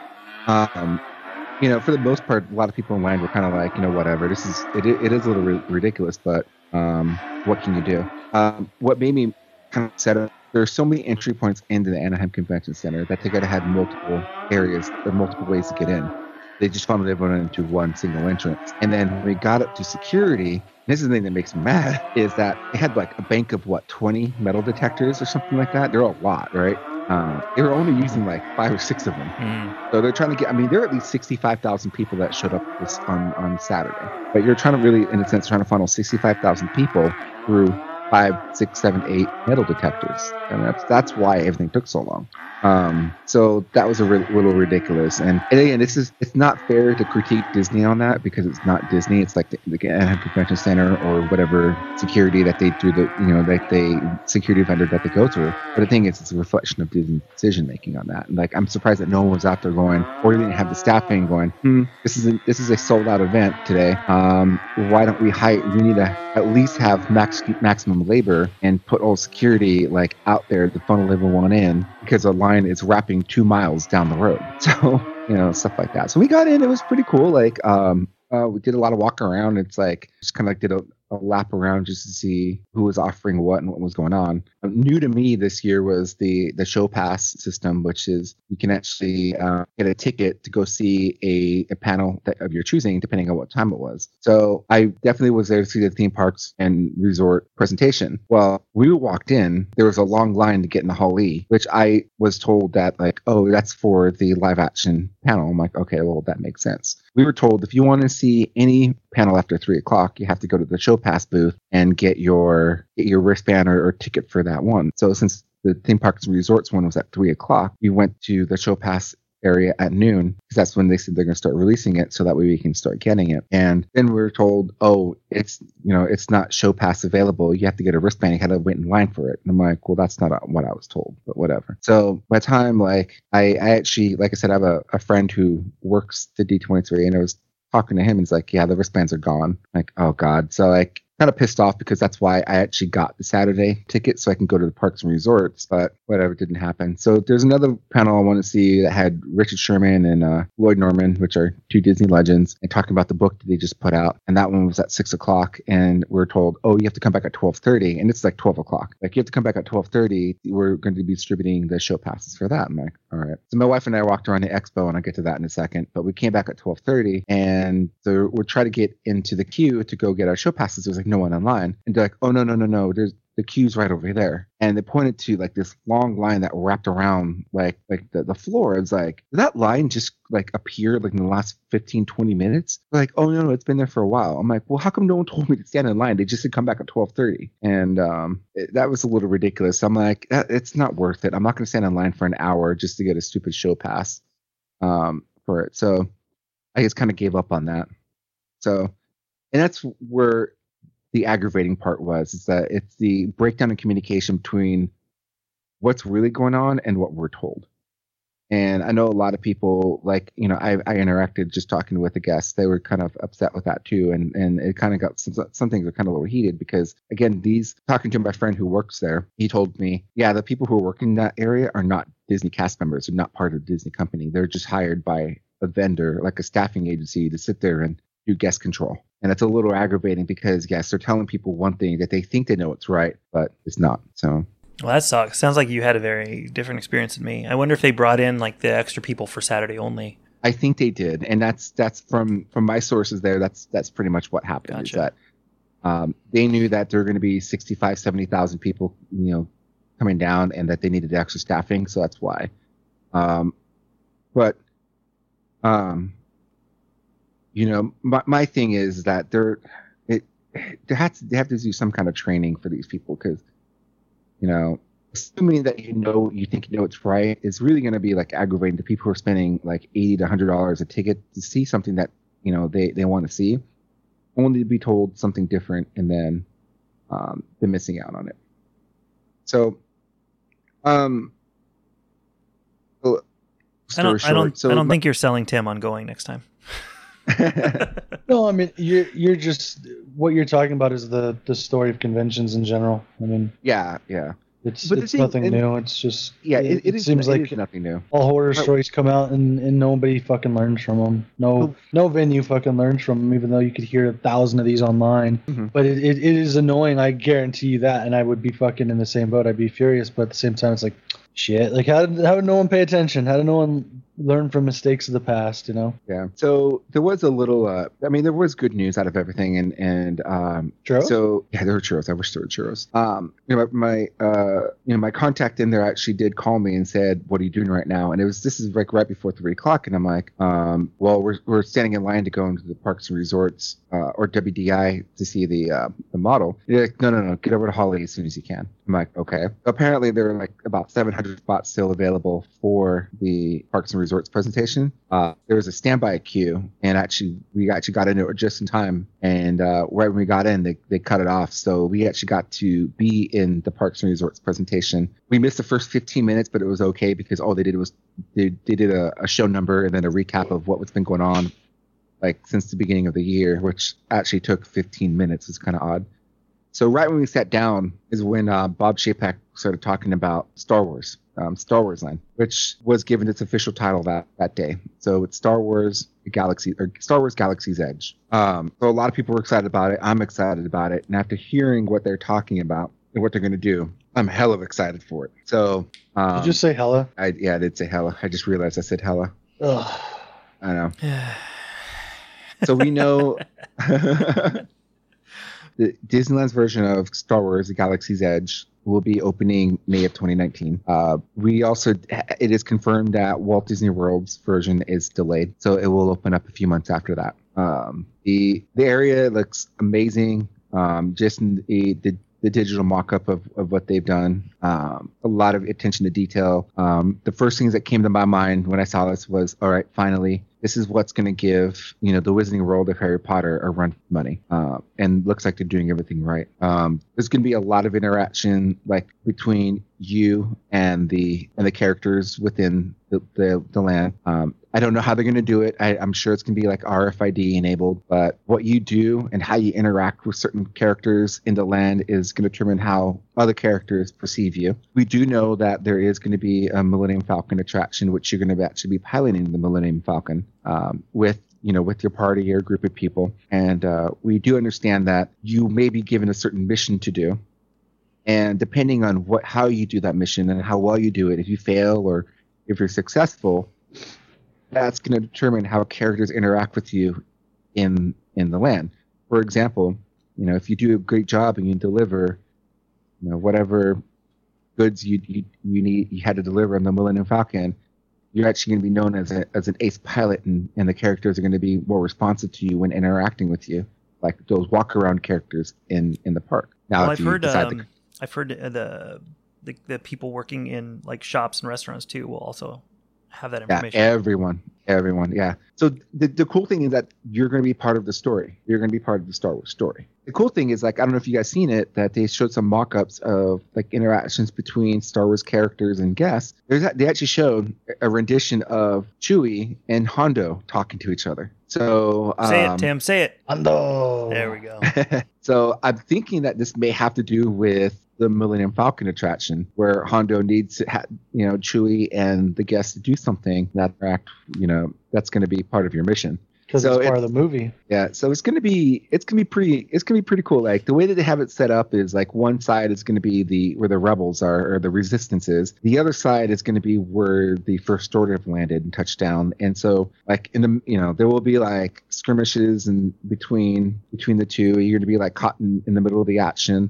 For the most part, a lot of people in line were kind of like, whatever. It is a little ridiculous, but what can you do? What made me kind of set up, there are so many entry points into the Anaheim Convention Center that they got to have multiple areas or multiple ways to get in. They just funneled everyone into one single entrance. And then when we got up to security, this is the thing that makes me mad, is that they had like a bank of 20 metal detectors or something like that. They're a lot, right? They were only using like 5 or 6 of them. So they're trying to there are at least 65,000 people that showed up on Saturday. But you're trying to really, in a sense, trying to funnel 65,000 people through 5, 6, 7, 8 metal detectors. And that's why everything took so long. So that was a little ridiculous. And again, it's not fair to critique Disney on that, because it's not Disney. It's like the Anaheim Convention Center or whatever security that they do, security vendor that they go through. But the thing is, it's a reflection of Disney's decision making on that. And like, I'm surprised that no one was out there going, or they didn't have the staffing going, this is a sold out event today. Why don't we need to at least have maximum labor and put all security like out there to funnel everyone in, because a line is wrapping 2 miles down the road. So, stuff like that. So we got in, it was pretty cool. Like, we did a lot of walk around. It's like, just kind of like did a lap around just to see who was offering what and what was going on. New to me this year was the show pass system, which is you can actually get a ticket to go see a panel of your choosing, depending on what time it was. So I definitely was there to see the theme parks and resort presentation. Well, we walked in, there was a long line to get in the Hall E, which I was told that like, oh, that's for the live action panel. I'm like, okay, well, that makes sense. We were told if you want to see any panel after 3:00, you have to go to the show pass booth and get your wristband or ticket for that one. So since the theme parks and resorts one was at 3:00, we went to the show pass area at noon, because that's when they said they're going to start releasing it, so that way we can start getting it. And then we were told, oh, it's not show pass available. You have to get a wristband. You had to wait in line for it. And I'm like, well, that's not what I was told, but whatever. So by the time, like, I actually, like I said, I have a friend who works the D23, and I was talking to him, and he's like, yeah, the wristbands are gone. Like, oh God. So like, kind of pissed off, because that's why I actually got the Saturday ticket so I can go to the parks and resorts, but whatever, didn't happen. So there's another panel I want to see that had Richard Sherman and Lloyd Norman, which are two Disney legends, and talking about the book that they just put out. And that one was at 6 o'clock, and we're told, oh, you have to come back at 12:30, and it's like 12 o'clock. Like, you have to come back at 12:30. We're going to be distributing the show passes for that. I'm like, all right. So my wife and I walked around the expo, and I'll get to that in a second, but we came back at 12:30, and so we're trying to get into the queue to go get our show passes. There was like no one online, and they're like, oh, no, there's the queue's right over there. And they pointed to like this long line that wrapped around like the floor. It's like, did that line just like appear like in the last 15-20 minutes? They're like, oh no, it's been there for a while. I'm like, well, how come no one told me to stand in line? They just said come back at 12:30. And that was a little ridiculous. I'm like, it's not worth it. I'm not going to stand in line for an hour just to get a stupid show pass for it. So I just kind of gave up on that. So, and that's where the aggravating part was, is that it's the breakdown in communication between what's really going on and what we're told. And I know a lot of people, like, I interacted just talking with the guests. They were kind of upset with that too. And it kind of got, some things were kind of a little heated, because again, talking to my friend who works there, he told me, yeah, the people who are working in that area are not Disney cast members. They're not part of the Disney company. They're just hired by a vendor, like a staffing agency, to sit there and do guest control. And it's a little aggravating, because yes, they're telling people one thing that they think they know it's right, but it's not. So, well, that sucks. Sounds like you had a very different experience than me. I wonder if they brought in like the extra people for Saturday only. I think they did, and that's from my sources there. That's pretty much what happened. Gotcha. Is that they knew that there were going to be 65,000-70,000 people, coming down, and that they needed extra staffing. So that's why. My thing is that they have to do some kind of training for these people, because, assuming that you think it's right is really going to be like aggravating to people who are spending like $80 to $100 a ticket to see something that they want to see, only to be told something different, and then they're missing out on it. So, I don't think you're selling Tim on going next time. No, I mean, you're just, what you're talking about is the story of conventions in general. I mean, yeah. It's nothing new. It's just, it seems like nothing new. All horror stories come out and nobody fucking learns from them. No venue fucking learns from them, even though you could hear 1,000 of these online. Mm-hmm. But it is annoying. I guarantee you that. And I would be fucking in the same boat. I'd be furious. But at the same time, it's like, shit. Like, how did no one pay attention? How did no one learn from mistakes of the past? Yeah. So there was a little. There was good news out of everything, and churros? So yeah, there were churros. I wish there were churros. My contact in there actually did call me and said, "What are you doing right now?" And this is like right before 3 o'clock, and I'm like, well, we're standing in line to go into the Parks and Resorts or WDI to see the model. And they're like, no, get over to Holly as soon as you can. I'm like, okay. Apparently there are like about 700 spots still available for the Parks and Resorts presentation. There was a standby queue, and we got into it just in time. And right when we got in, they cut it off. So we actually got to be in the Parks and Resorts presentation. We missed the first 15 minutes, but it was okay, because all they did was they did a show number and then a recap of what's been going on like since the beginning of the year, which actually took 15 minutes. It's kind of odd. So right when we sat down is when Bob Chapek started talking about Star Wars Line, which was given its official title that day. So it's Star Wars Galaxy's Edge. So a lot of people were excited about it. I'm excited about it. And after hearing what they're talking about and what they're going to do, I'm hella excited for it. So did you just say hella? I did say hella. I just realized I said hella. Ugh. I know. So we know the Disneyland's version of Star Wars: The Galaxy's Edge will be opening May of 2019. It is confirmed that Walt Disney World's version is delayed, so it will open up a few months after that. The area looks amazing. Just the digital mock-up of what they've done. A lot of attention to detail. The first things that came to my mind when I saw this was, all right, finally, this is what's going to give, the Wizarding World of Harry Potter a run for money. And looks like they're doing everything right. There's going to be a lot of interaction like between you and the characters within the land. I don't know how they're going to do it. I'm sure it's going to be like RFID enabled, but what you do and how you interact with certain characters in the land is going to determine how other characters perceive you. We do know that there is going to be a Millennium Falcon attraction, which you're going to actually be piloting the Millennium Falcon with your party or group of people. And we do understand that you may be given a certain mission to do. And depending on how you do that mission and how well you do it, if you fail or if you're successful, that's going to determine how characters interact with you in the land. For example, if you do a great job and you deliver, whatever goods you had to deliver on the Millennium Falcon, you're actually going to be known as an ace pilot, and the characters are going to be more responsive to you when interacting with you, like those walk around characters in the park. Now, well, I've heard the people working in like shops and restaurants too will also have that information. Yeah, everyone. Yeah. So the cool thing is that you're going to be part of the story. You're going to be part of the Star Wars story. The cool thing is, like, I don't know if you guys seen it, that they showed some mock-ups of like interactions between Star Wars characters and guests. They actually showed a rendition of Chewie and Hondo talking to each other. So say it, Tim. Say it. Hondo. There we go. So I'm thinking that this may have to do with the Millennium Falcon attraction, where Hondo needs to Chewie and the guests to do something that that's going to be part of your mission. Because it's part of the movie. Yeah, so it's gonna be pretty cool. Like the way that they have it set up is like one side is gonna be where the rebels are, or the resistance is. The other side is gonna be where the First Order have landed and touched down. And so like there will be like skirmishes and between the two. You're gonna be like caught in the middle of the action.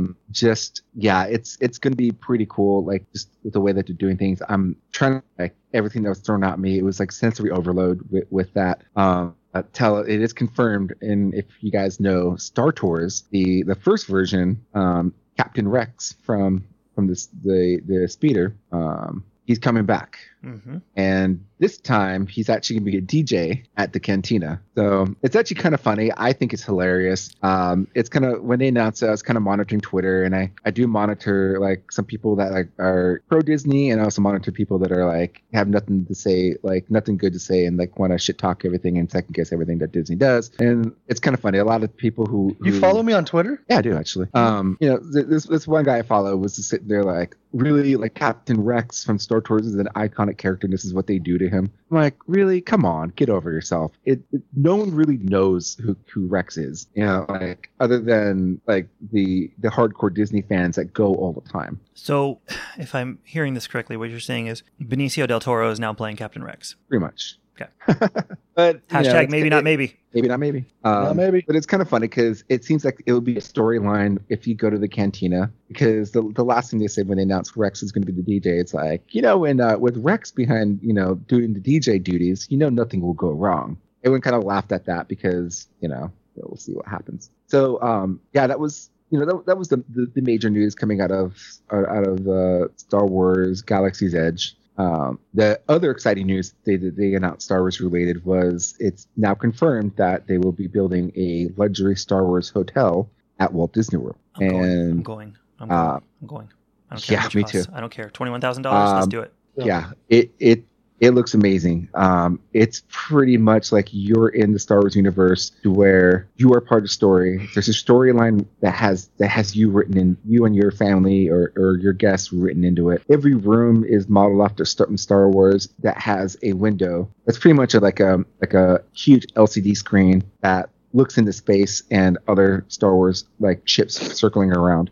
It's gonna be pretty cool. Like just with the way that they're doing things. I'm trying to like everything that was thrown at me. It was like sensory overload with that. It is confirmed, and if you guys know Star Tours, the first version, Captain Rex from the speeder, he's coming back. Mm-hmm. And this time he's actually going to be a DJ at the cantina. So it's actually kind of funny. I think it's hilarious. It's kind of, when they announced it, I was kind of monitoring Twitter, and I do monitor like some people that like are pro Disney, and I also monitor people that are like have nothing to say, like nothing good to say, and like want to shit talk everything and second guess everything that Disney does. And it's kind of funny. A lot of people who you follow me on Twitter? Yeah, I do actually. This one guy I follow was just sitting there like, really, like Captain Rex from Star Tours is an iconic character, and this is what they do to him. I'm like, really? Come on, get over yourself. No one really knows who Rex is, like other than like the hardcore Disney fans that go all the time. So, if I'm hearing this correctly, what you're saying is Benicio del Toro is now playing Captain Rex. Pretty much. Okay. But hashtag maybe not maybe. Maybe not maybe. Not maybe. But it's kind of funny because it seems like it would be a storyline if you go to the cantina, because the last thing they said when they announced Rex is going to be the DJ, it's like, when with Rex behind, doing the DJ duties, nothing will go wrong. Everyone kind of laughed at that because, we'll see what happens. So, that was, that was the major news coming out of Star Wars Galaxy's Edge. The other exciting news they announced Star Wars related was it's now confirmed that they will be building a luxury Star Wars hotel at Walt Disney World. I'm going. I don't care. Yeah, me too. I don't care. $21,000. Let's do it. Yeah, it looks amazing. It's pretty much like you're in the Star Wars universe, to where you are part of the story. There's a storyline that has you written in, you and your family or your guests written into it. Every room is modeled after Star Wars that has a window. That's pretty much like a huge LCD screen that looks into space and other Star Wars like ships circling around.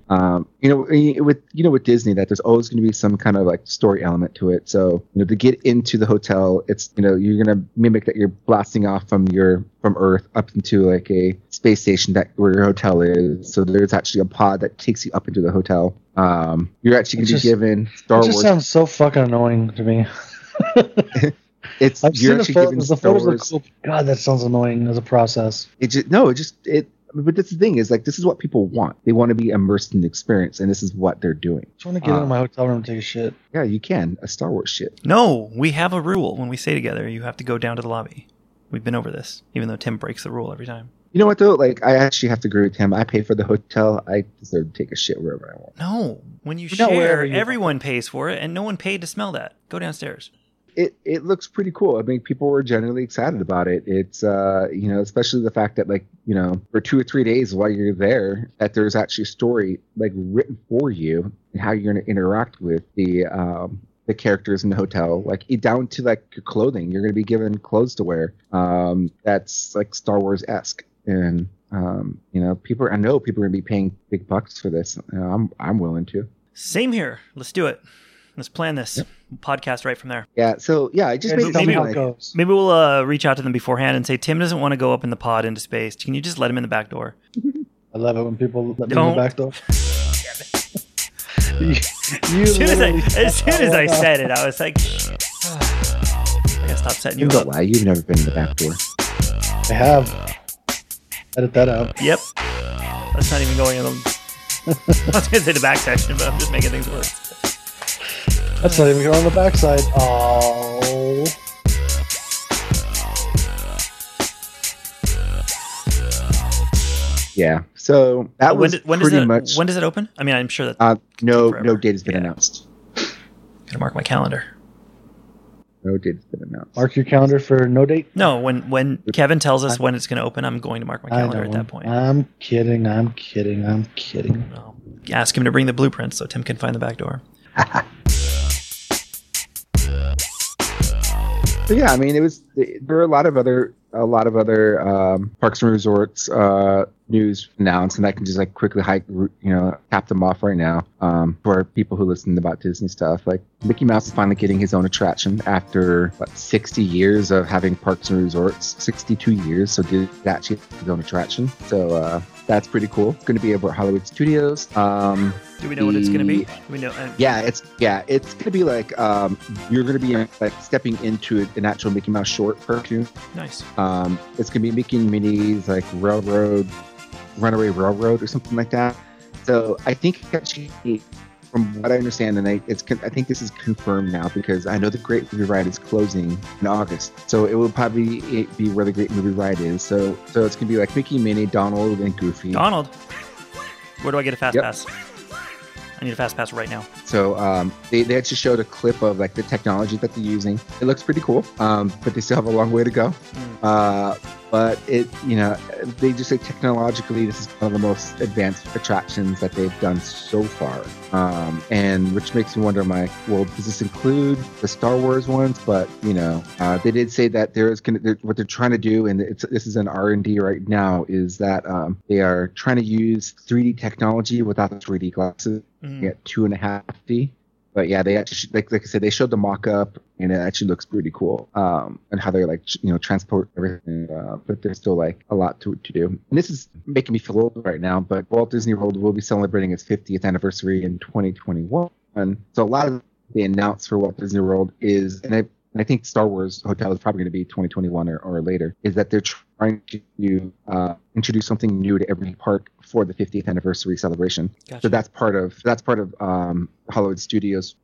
With Disney, that there's always going to be some kind of like story element to it. So to get into the hotel, it's you're going to mimic that you're blasting off from Earth up into like a space station where your hotel is. So there's actually a pod that takes you up into the hotel. You're actually going to be given Star Wars. It just sounds so fucking annoying to me. I've seen the photos. The photos look cool. God, that sounds annoying as a process. But that's the thing is, like, this is what people want. They want to be immersed in the experience, and this is what they're doing. I just want to get into my hotel room and take a shit. Yeah, you can. A Star Wars shit. No, we have a rule. When we stay together, you have to go down to the lobby. We've been over this, even though Tim breaks the rule every time. You know what, though? Like, I actually have to agree with him. I pay for the hotel. I deserve to take a shit wherever I want. No, when you share, everyone pays for it, and no one paid to smell that. Go downstairs. It looks pretty cool. I mean, people were generally excited about it. It's, especially the fact that, like, for 2 or 3 days while you're there, that there's actually a story, like, written for you and how you're going to interact with the characters in the hotel, like down to like your clothing. You're going to be given clothes to wear. That's like Star Wars-esque. And, people are going to be paying big bucks for this. I'm willing to. Same here. Let's do it. Let's plan this podcast right from there. Yeah. So I just made tell me how it goes. Maybe we'll reach out to them beforehand and say, Tim doesn't want to go up in the pod into space. Can you just let him in the back door? I love it when people let me in the back door. As soon as I said it, I was like, I gotta stop setting you up. Don't lie. You've never been in the back door. I have. Edit that out. Yep. That's not even going in the... I was going to say the back section, but I'm just making things worse. That's not even going on the backside. Oh. Yeah. So that was pretty much... When does it open? I mean, I'm sure that... No date has been announced. Gotta mark my calendar. No date has been announced. Mark your calendar for no date? No, when Kevin tells us when it's going to open, I'm going to mark my calendar at that point. I'm kidding. I'll ask him to bring the blueprints so Tim can find the back door. So yeah, I mean, there were a lot of other Parks and Resorts news announced, and I can just like quickly cap them off right now for people who listen about Disney stuff. Like Mickey Mouse is finally getting his own attraction after 60 years of having Parks and Resorts, 62 years. So did actually have his own attraction. So that's pretty cool. It's going to be over at Hollywood Studios. Do we know what it's going to be? Do we know? It's going to be like you're going to be like stepping into an actual Mickey Mouse short cartoon. Nice. It's going to be Mickey and Minnie's like Runaway Railroad or something like that. So I think actually, from what I understand, and I think this is confirmed now because I know the Great Movie Ride is closing in August. So it will probably be where the Great Movie Ride is. So it's going to be like Mickey, Minnie, Donald, and Goofy. Donald? Where do I get a fast pass? I need a fast pass right now. So they actually showed a clip of like the technology that they're using. It looks pretty cool, but they still have a long way to go. But they just say technologically this is one of the most advanced attractions that they've done so far. And which makes me wonder, well, does this include the Star Wars ones? But they did say that what they're trying to do, and this is an R&D right now, is that they are trying to use 3D technology without the 3D glasses. At 2.5D. But yeah, they actually, like I said, they showed the mock-up, and it actually looks pretty cool. And how they're transport everything. But there's still like a lot to do. And this is making me feel old right now. But Walt Disney World will be celebrating its 50th anniversary in 2021. So a lot of the announced for Walt Disney World is, and I think Star Wars Hotel is probably going to be 2021 or later, is that they're trying to introduce something new to every park for the 50th anniversary celebration. Gotcha. So that's part of Hollywood Studios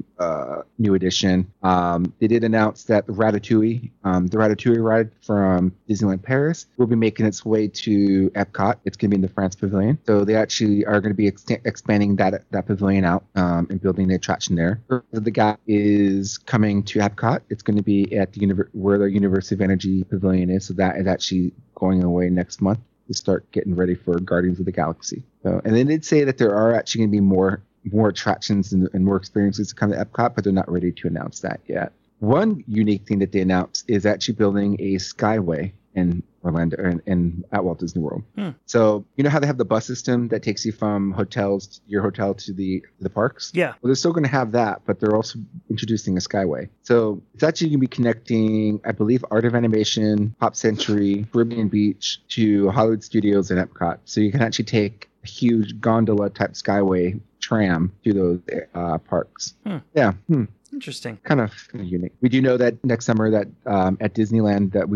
new edition. They did announce that the Ratatouille ride from Disneyland Paris will be making its way to Epcot. It's going to be in the France Pavilion. So they actually are going to be expanding that pavilion out and building the attraction there. The guy is coming to Epcot. It's going to be at where the University of Energy Pavilion is. So that is actually going away next month to start getting ready for Guardians of the Galaxy. So, and they did say that there are actually going to be more attractions and more experiences to come to Epcot, but they're not ready to announce that yet. One unique thing that they announced is actually building a Skyway in Orlando and at Walt Disney World. So you know how they have the bus system that takes you from your hotel to the parks? Yeah. Well, they're still going to have that, but they're also introducing a Skyway. So it's actually going to be connecting, I believe, Art of Animation, Pop Century, Caribbean Beach to Hollywood Studios and Epcot. So you can actually take a huge gondola type Skyway tram to those parks. Yeah. Interesting. Kind of unique. We do know that next summer that at Disneyland that we will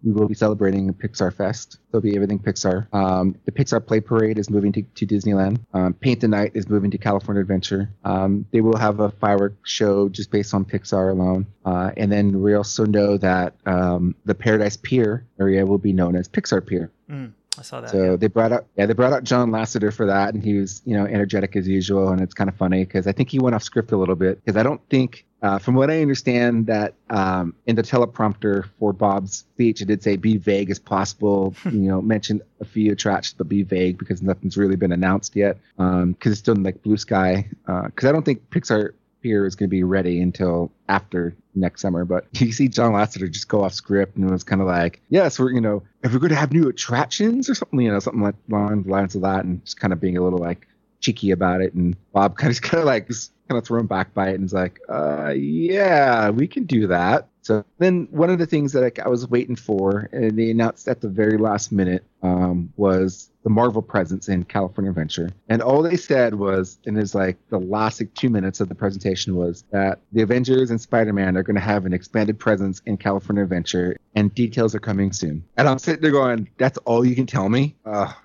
we will be celebrating Pixar Fest. There'll be everything Pixar. The Pixar Play Parade is moving to Disneyland. Paint the Night is moving to California Adventure. They will have a fireworks show just based on Pixar alone. And then we also know that the Paradise Pier area will be known as Pixar Pier. I saw that. So they brought out John Lasseter for that, and he was, energetic as usual, and it's kind of funny because I think he went off script a little bit because I don't think, from what I understand, that in the teleprompter for Bob's speech, it did say be vague as possible. Mention a few attractions, but be vague because nothing's really been announced yet. Because it's still in like blue sky. Because I don't think Pixar Pier is going to be ready until after next summer, but you see John Lasseter just go off script, and it was kind of like, yes, we're if we're going to have new attractions or something, something like along the lines of that, and just kind of being a little like cheeky about it, and Bob kind of thrown back by it, and is like, yeah, we can do that. So then one of the things that I was waiting for, and they announced at the very last minute, was the Marvel presence in California Adventure. And all they said was, and it's like the last 2 minutes of the presentation was that the Avengers and Spider-Man are going to have an expanded presence in California Adventure, and details are coming soon. And I'm sitting there going, that's all you can tell me? I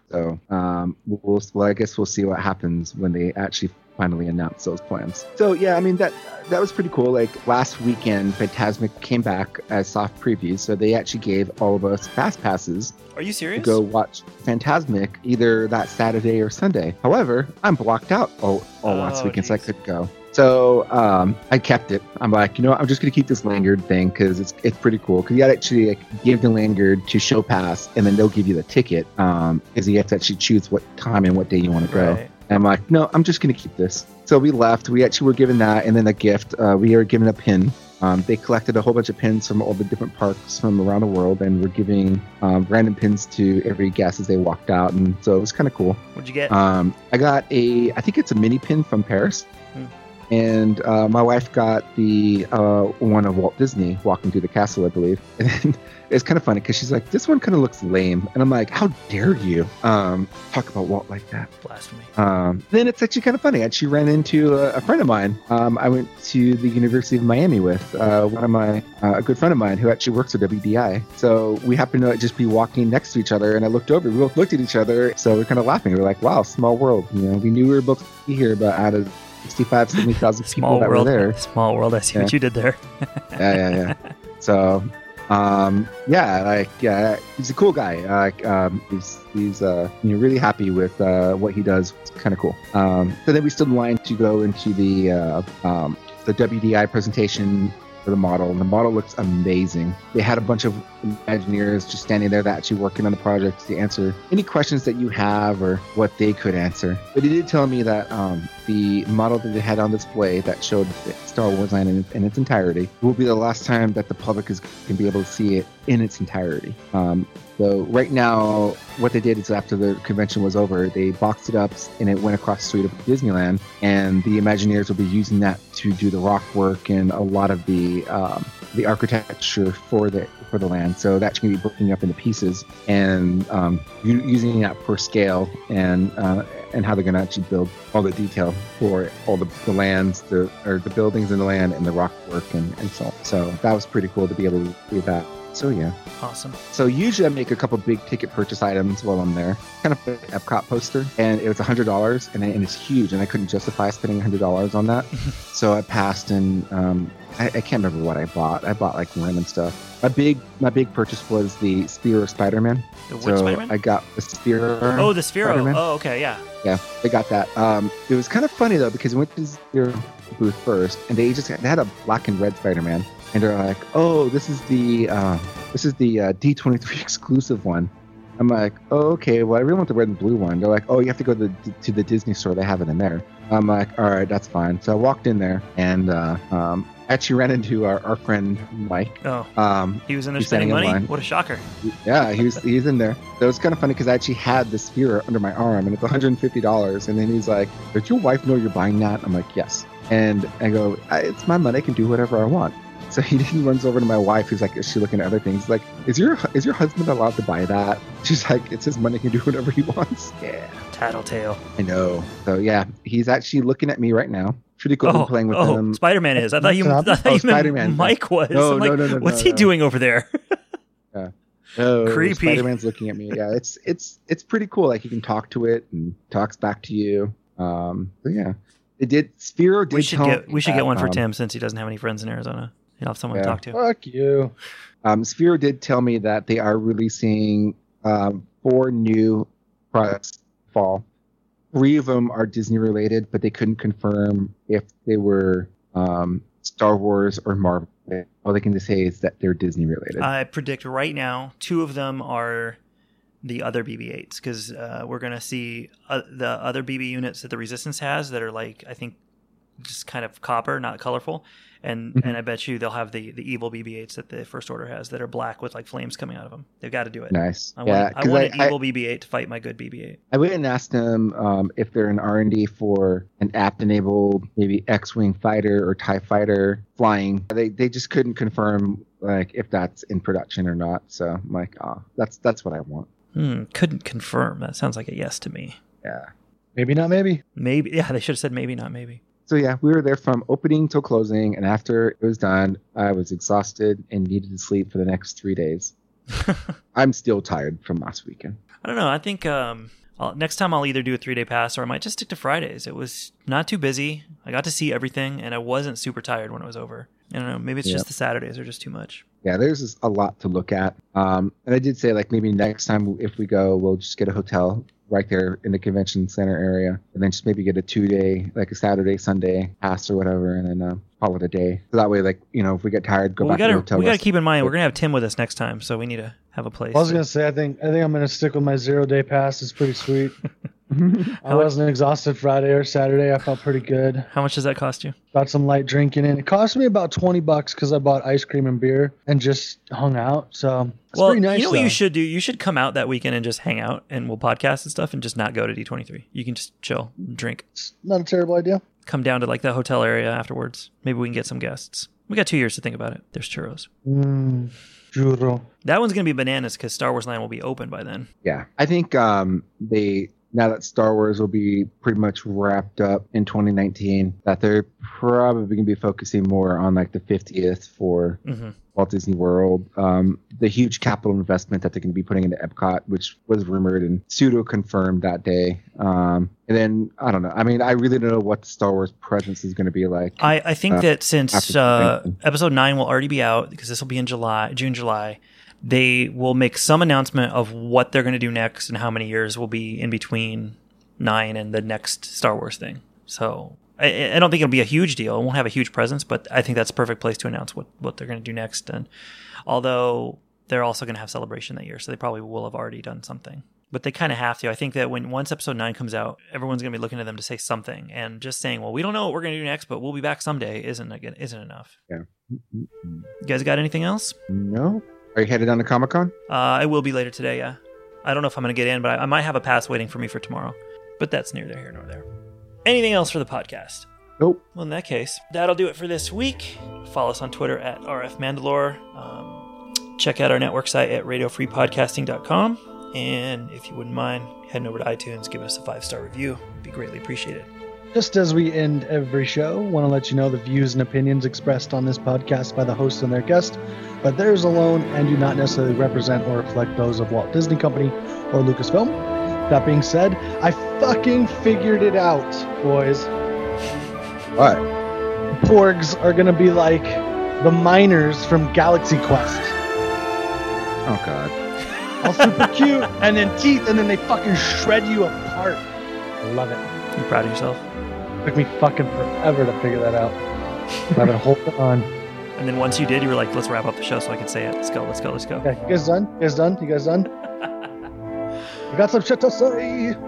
guess we'll see what happens when they actually finally announced those plans. So yeah, I mean that was pretty cool. Like last weekend, Fantasmic came back as soft previews, so they actually gave all of us fast passes. Are you serious? To go watch Fantasmic either that Saturday or Sunday. However, I'm blocked out all last weekend, so I couldn't go. So I kept it. I'm like, I'm just gonna keep this lanyard thing because it's pretty cool. Because you gotta actually give the lanyard to Show Pass, and then they'll give you the ticket. Because you have to actually choose what time and what day you want to go. Right. And I'm like, no, I'm just going to keep this. So we left. We actually were given that, and then a gift. We were given a pin. They collected a whole bunch of pins from all the different parks from around the world, and we're giving random pins to every guest as they walked out. And so it was kind of cool. What'd you get? I got I think it's a mini pin from Paris. And my wife got the one of Walt Disney walking through the castle, I believe. And then it's kind of funny because she's like, this one kind of looks lame. And I'm like, how dare you talk about Walt like that? Blasphemy. Then it's actually kind of funny. I actually ran into a friend of mine. I went to the University of Miami with one of my, a good friend of mine who actually works at WDI. So we happened to just be walking next to each other, and I looked over. We both looked at each other. So we're kind of laughing. We're like, wow, small world. We knew we were both be here, but out of 70,000 people that were there. Small world. I see what you did there. Yeah. So, he's a cool guy. He's really happy with what he does. It's kind of cool. So then we stood in line to go into the WDI presentation for the model, and the model looks amazing. They had a bunch of Imagineers just standing there that actually working on the project to answer any questions that you have or what they could answer. But he did tell me that the model that they had on display that showed Star Wars Land in its entirety will be the last time that the public can be able to see it in its entirety. So right now, what they did is after the convention was over, they boxed it up and it went across the street of Disneyland, and the Imagineers will be using that to do the rock work and a lot of the architecture for the land. So that's going to be breaking up into pieces and using that per scale and how they're going to actually build all the detail for all the lands, the buildings in the land and the rock work and so on. So that was pretty cool to be able to do that. So yeah. Awesome. So usually I make a couple big ticket purchase items while I'm there. Kind of an Epcot poster, and it was $100, and it's huge, and I couldn't justify spending $100 on that. So I passed, and I can't remember what I bought. I bought like random stuff. My big purchase was the Sphere of Spider-Man. Spider-Man? I got the Sphere. Oh, the Sphere. Spider-Man. Oh, okay, yeah. Yeah, I got that. It was kind of funny though because we went to the Sphere booth first, and they had a black and red Spider-Man. And they're like, oh, this is the D23 exclusive one. I'm like, oh, okay. Well, I really want the red and blue one. They're like, oh, you have to go to the Disney store. They have it in there. I'm like, all right, that's fine. So I walked in there and actually ran into our friend Mike. Oh, he was in there spending money? What a shocker. Yeah, he's in there. So it was kind of funny because I actually had the Sphere under my arm, and it's $150. And then he's like, does your wife know you're buying that? I'm like, yes. And I go, it's my money. I can do whatever I want. So he runs over to my wife, who's like, is she looking at other things? Like, is your husband allowed to buy that? She's like, it's his money, he can do whatever he wants. Yeah. Tattletale. I know. So yeah, he's actually looking at me right now. Pretty cool playing with him. Spider-Man is. I thought you meant Mike was. No, no. What's he doing over there? Yeah. Oh, Creepy. Spider-Man's looking at me. Yeah, it's pretty cool. Like you can talk to it and talks back to you. So yeah, it did. Sphero did. We should get one for Tim since he doesn't have any friends in Arizona. He'll have someone to talk to. Fuck you. Sphero did tell me that they are releasing 4 new products fall. 3 of them are Disney related, but they couldn't confirm if they were Star Wars or Marvel. All they can just say is that they're Disney related. I predict right now 2 of them are the other BB-8s because we're going to see the other BB units that the Resistance has that are like, I think, just kind of copper, not colorful. And I bet you they'll have the evil BB-8s that the First Order has that are black with like flames coming out of them. They've got to do it. Nice. I want an evil BB-8 to fight my good BB-8. I went and asked them if they're in R&D for an app-enabled maybe X-Wing fighter or TIE fighter flying. They just couldn't confirm like if that's in production or not. So I'm like, that's what I want. Couldn't confirm. That sounds like a yes to me. Yeah. Maybe not maybe. Maybe. Yeah, they should have said maybe not maybe. So yeah, we were there from opening till closing, and after it was done, I was exhausted and needed to sleep for the next 3 days. I'm still tired from last weekend. I don't know. I think next time I'll either do a 3-day pass or I might just stick to Fridays. It was not too busy. I got to see everything, and I wasn't super tired when it was over. I don't know. Maybe it's just the Saturdays are just too much. Yeah, there's just a lot to look at. And I did say like maybe next time if we go, we'll just get a hotel right there in the convention center area, and then just maybe get a 2-day, like a Saturday, Sunday pass or whatever, and then call it a day. So that way, like, you know, if we get tired, go back to the hotel. We got to keep in mind, we're going to have Tim with us next time, so we need to have a place. I was going to say, I think I'm going to stick with my 0-day pass. It's pretty sweet. I wasn't exhausted Friday or Saturday. I felt pretty good. How much does that cost you? Got some light drinking in. It cost me about $20 because I bought ice cream and beer and just hung out. So it's pretty nice. You know what you should do? You should come out that weekend and just hang out, and we'll podcast and stuff, and just not go to D23. You can just chill, drink. It's not a terrible idea. Come down to like the hotel area afterwards. Maybe we can get some guests. We got 2 years to think about it. There's churros. Churro. That one's gonna be bananas because Star Wars Land will be open by then. Yeah, I think now that Star Wars will be pretty much wrapped up in 2019, that they're probably going to be focusing more on like the 50th for Walt Disney World. The huge capital investment that they're going to be putting into Epcot, which was rumored and pseudo confirmed that day. And then, I don't know. I mean, I really don't know what the Star Wars presence is going to be like. I think that since Episode 9 will already be out, because this will be in June, July, they will make some announcement of what they're going to do next and how many years will be in between 9 and the next Star Wars thing. So I don't think it'll be a huge deal. It won't have a huge presence, but I think that's a perfect place to announce what they're going to do next. And although they're also going to have Celebration that year, so they probably will have already done something. But they kind of have to. I think that once Episode 9 comes out, everyone's going to be looking at them to say something. And just saying, well, we don't know what we're going to do next, but we'll be back someday isn't enough. Yeah. You guys got anything else? No. Are you headed down to Comic-Con? I will be later today, yeah. I don't know if I'm going to get in, but I might have a pass waiting for me for tomorrow. But that's neither here nor there. Anything else for the podcast? Nope. Well, in that case, that'll do it for this week. Follow us on Twitter at RFMandalore. Check out our network site at radiofreepodcasting.com. And if you wouldn't mind, heading over to iTunes, give us a 5-star review. It'd be greatly appreciated. Just as we end every show, want to let you know the views and opinions expressed on this podcast by the host and their guest, but theirs alone and do not necessarily represent or reflect those of Walt Disney Company or Lucasfilm. That being said, I fucking figured it out, boys. What? Porgs are going to be like the miners from Galaxy Quest. Oh, God. All super cute, and then teeth, and then they fucking shred you apart. Love it. You proud of yourself? Took me fucking forever to figure that out. I've been holding on. And then once you did, you were like, let's wrap up the show so I can say it. Let's go. Okay, you guys done? You guys done? I got some shit to say.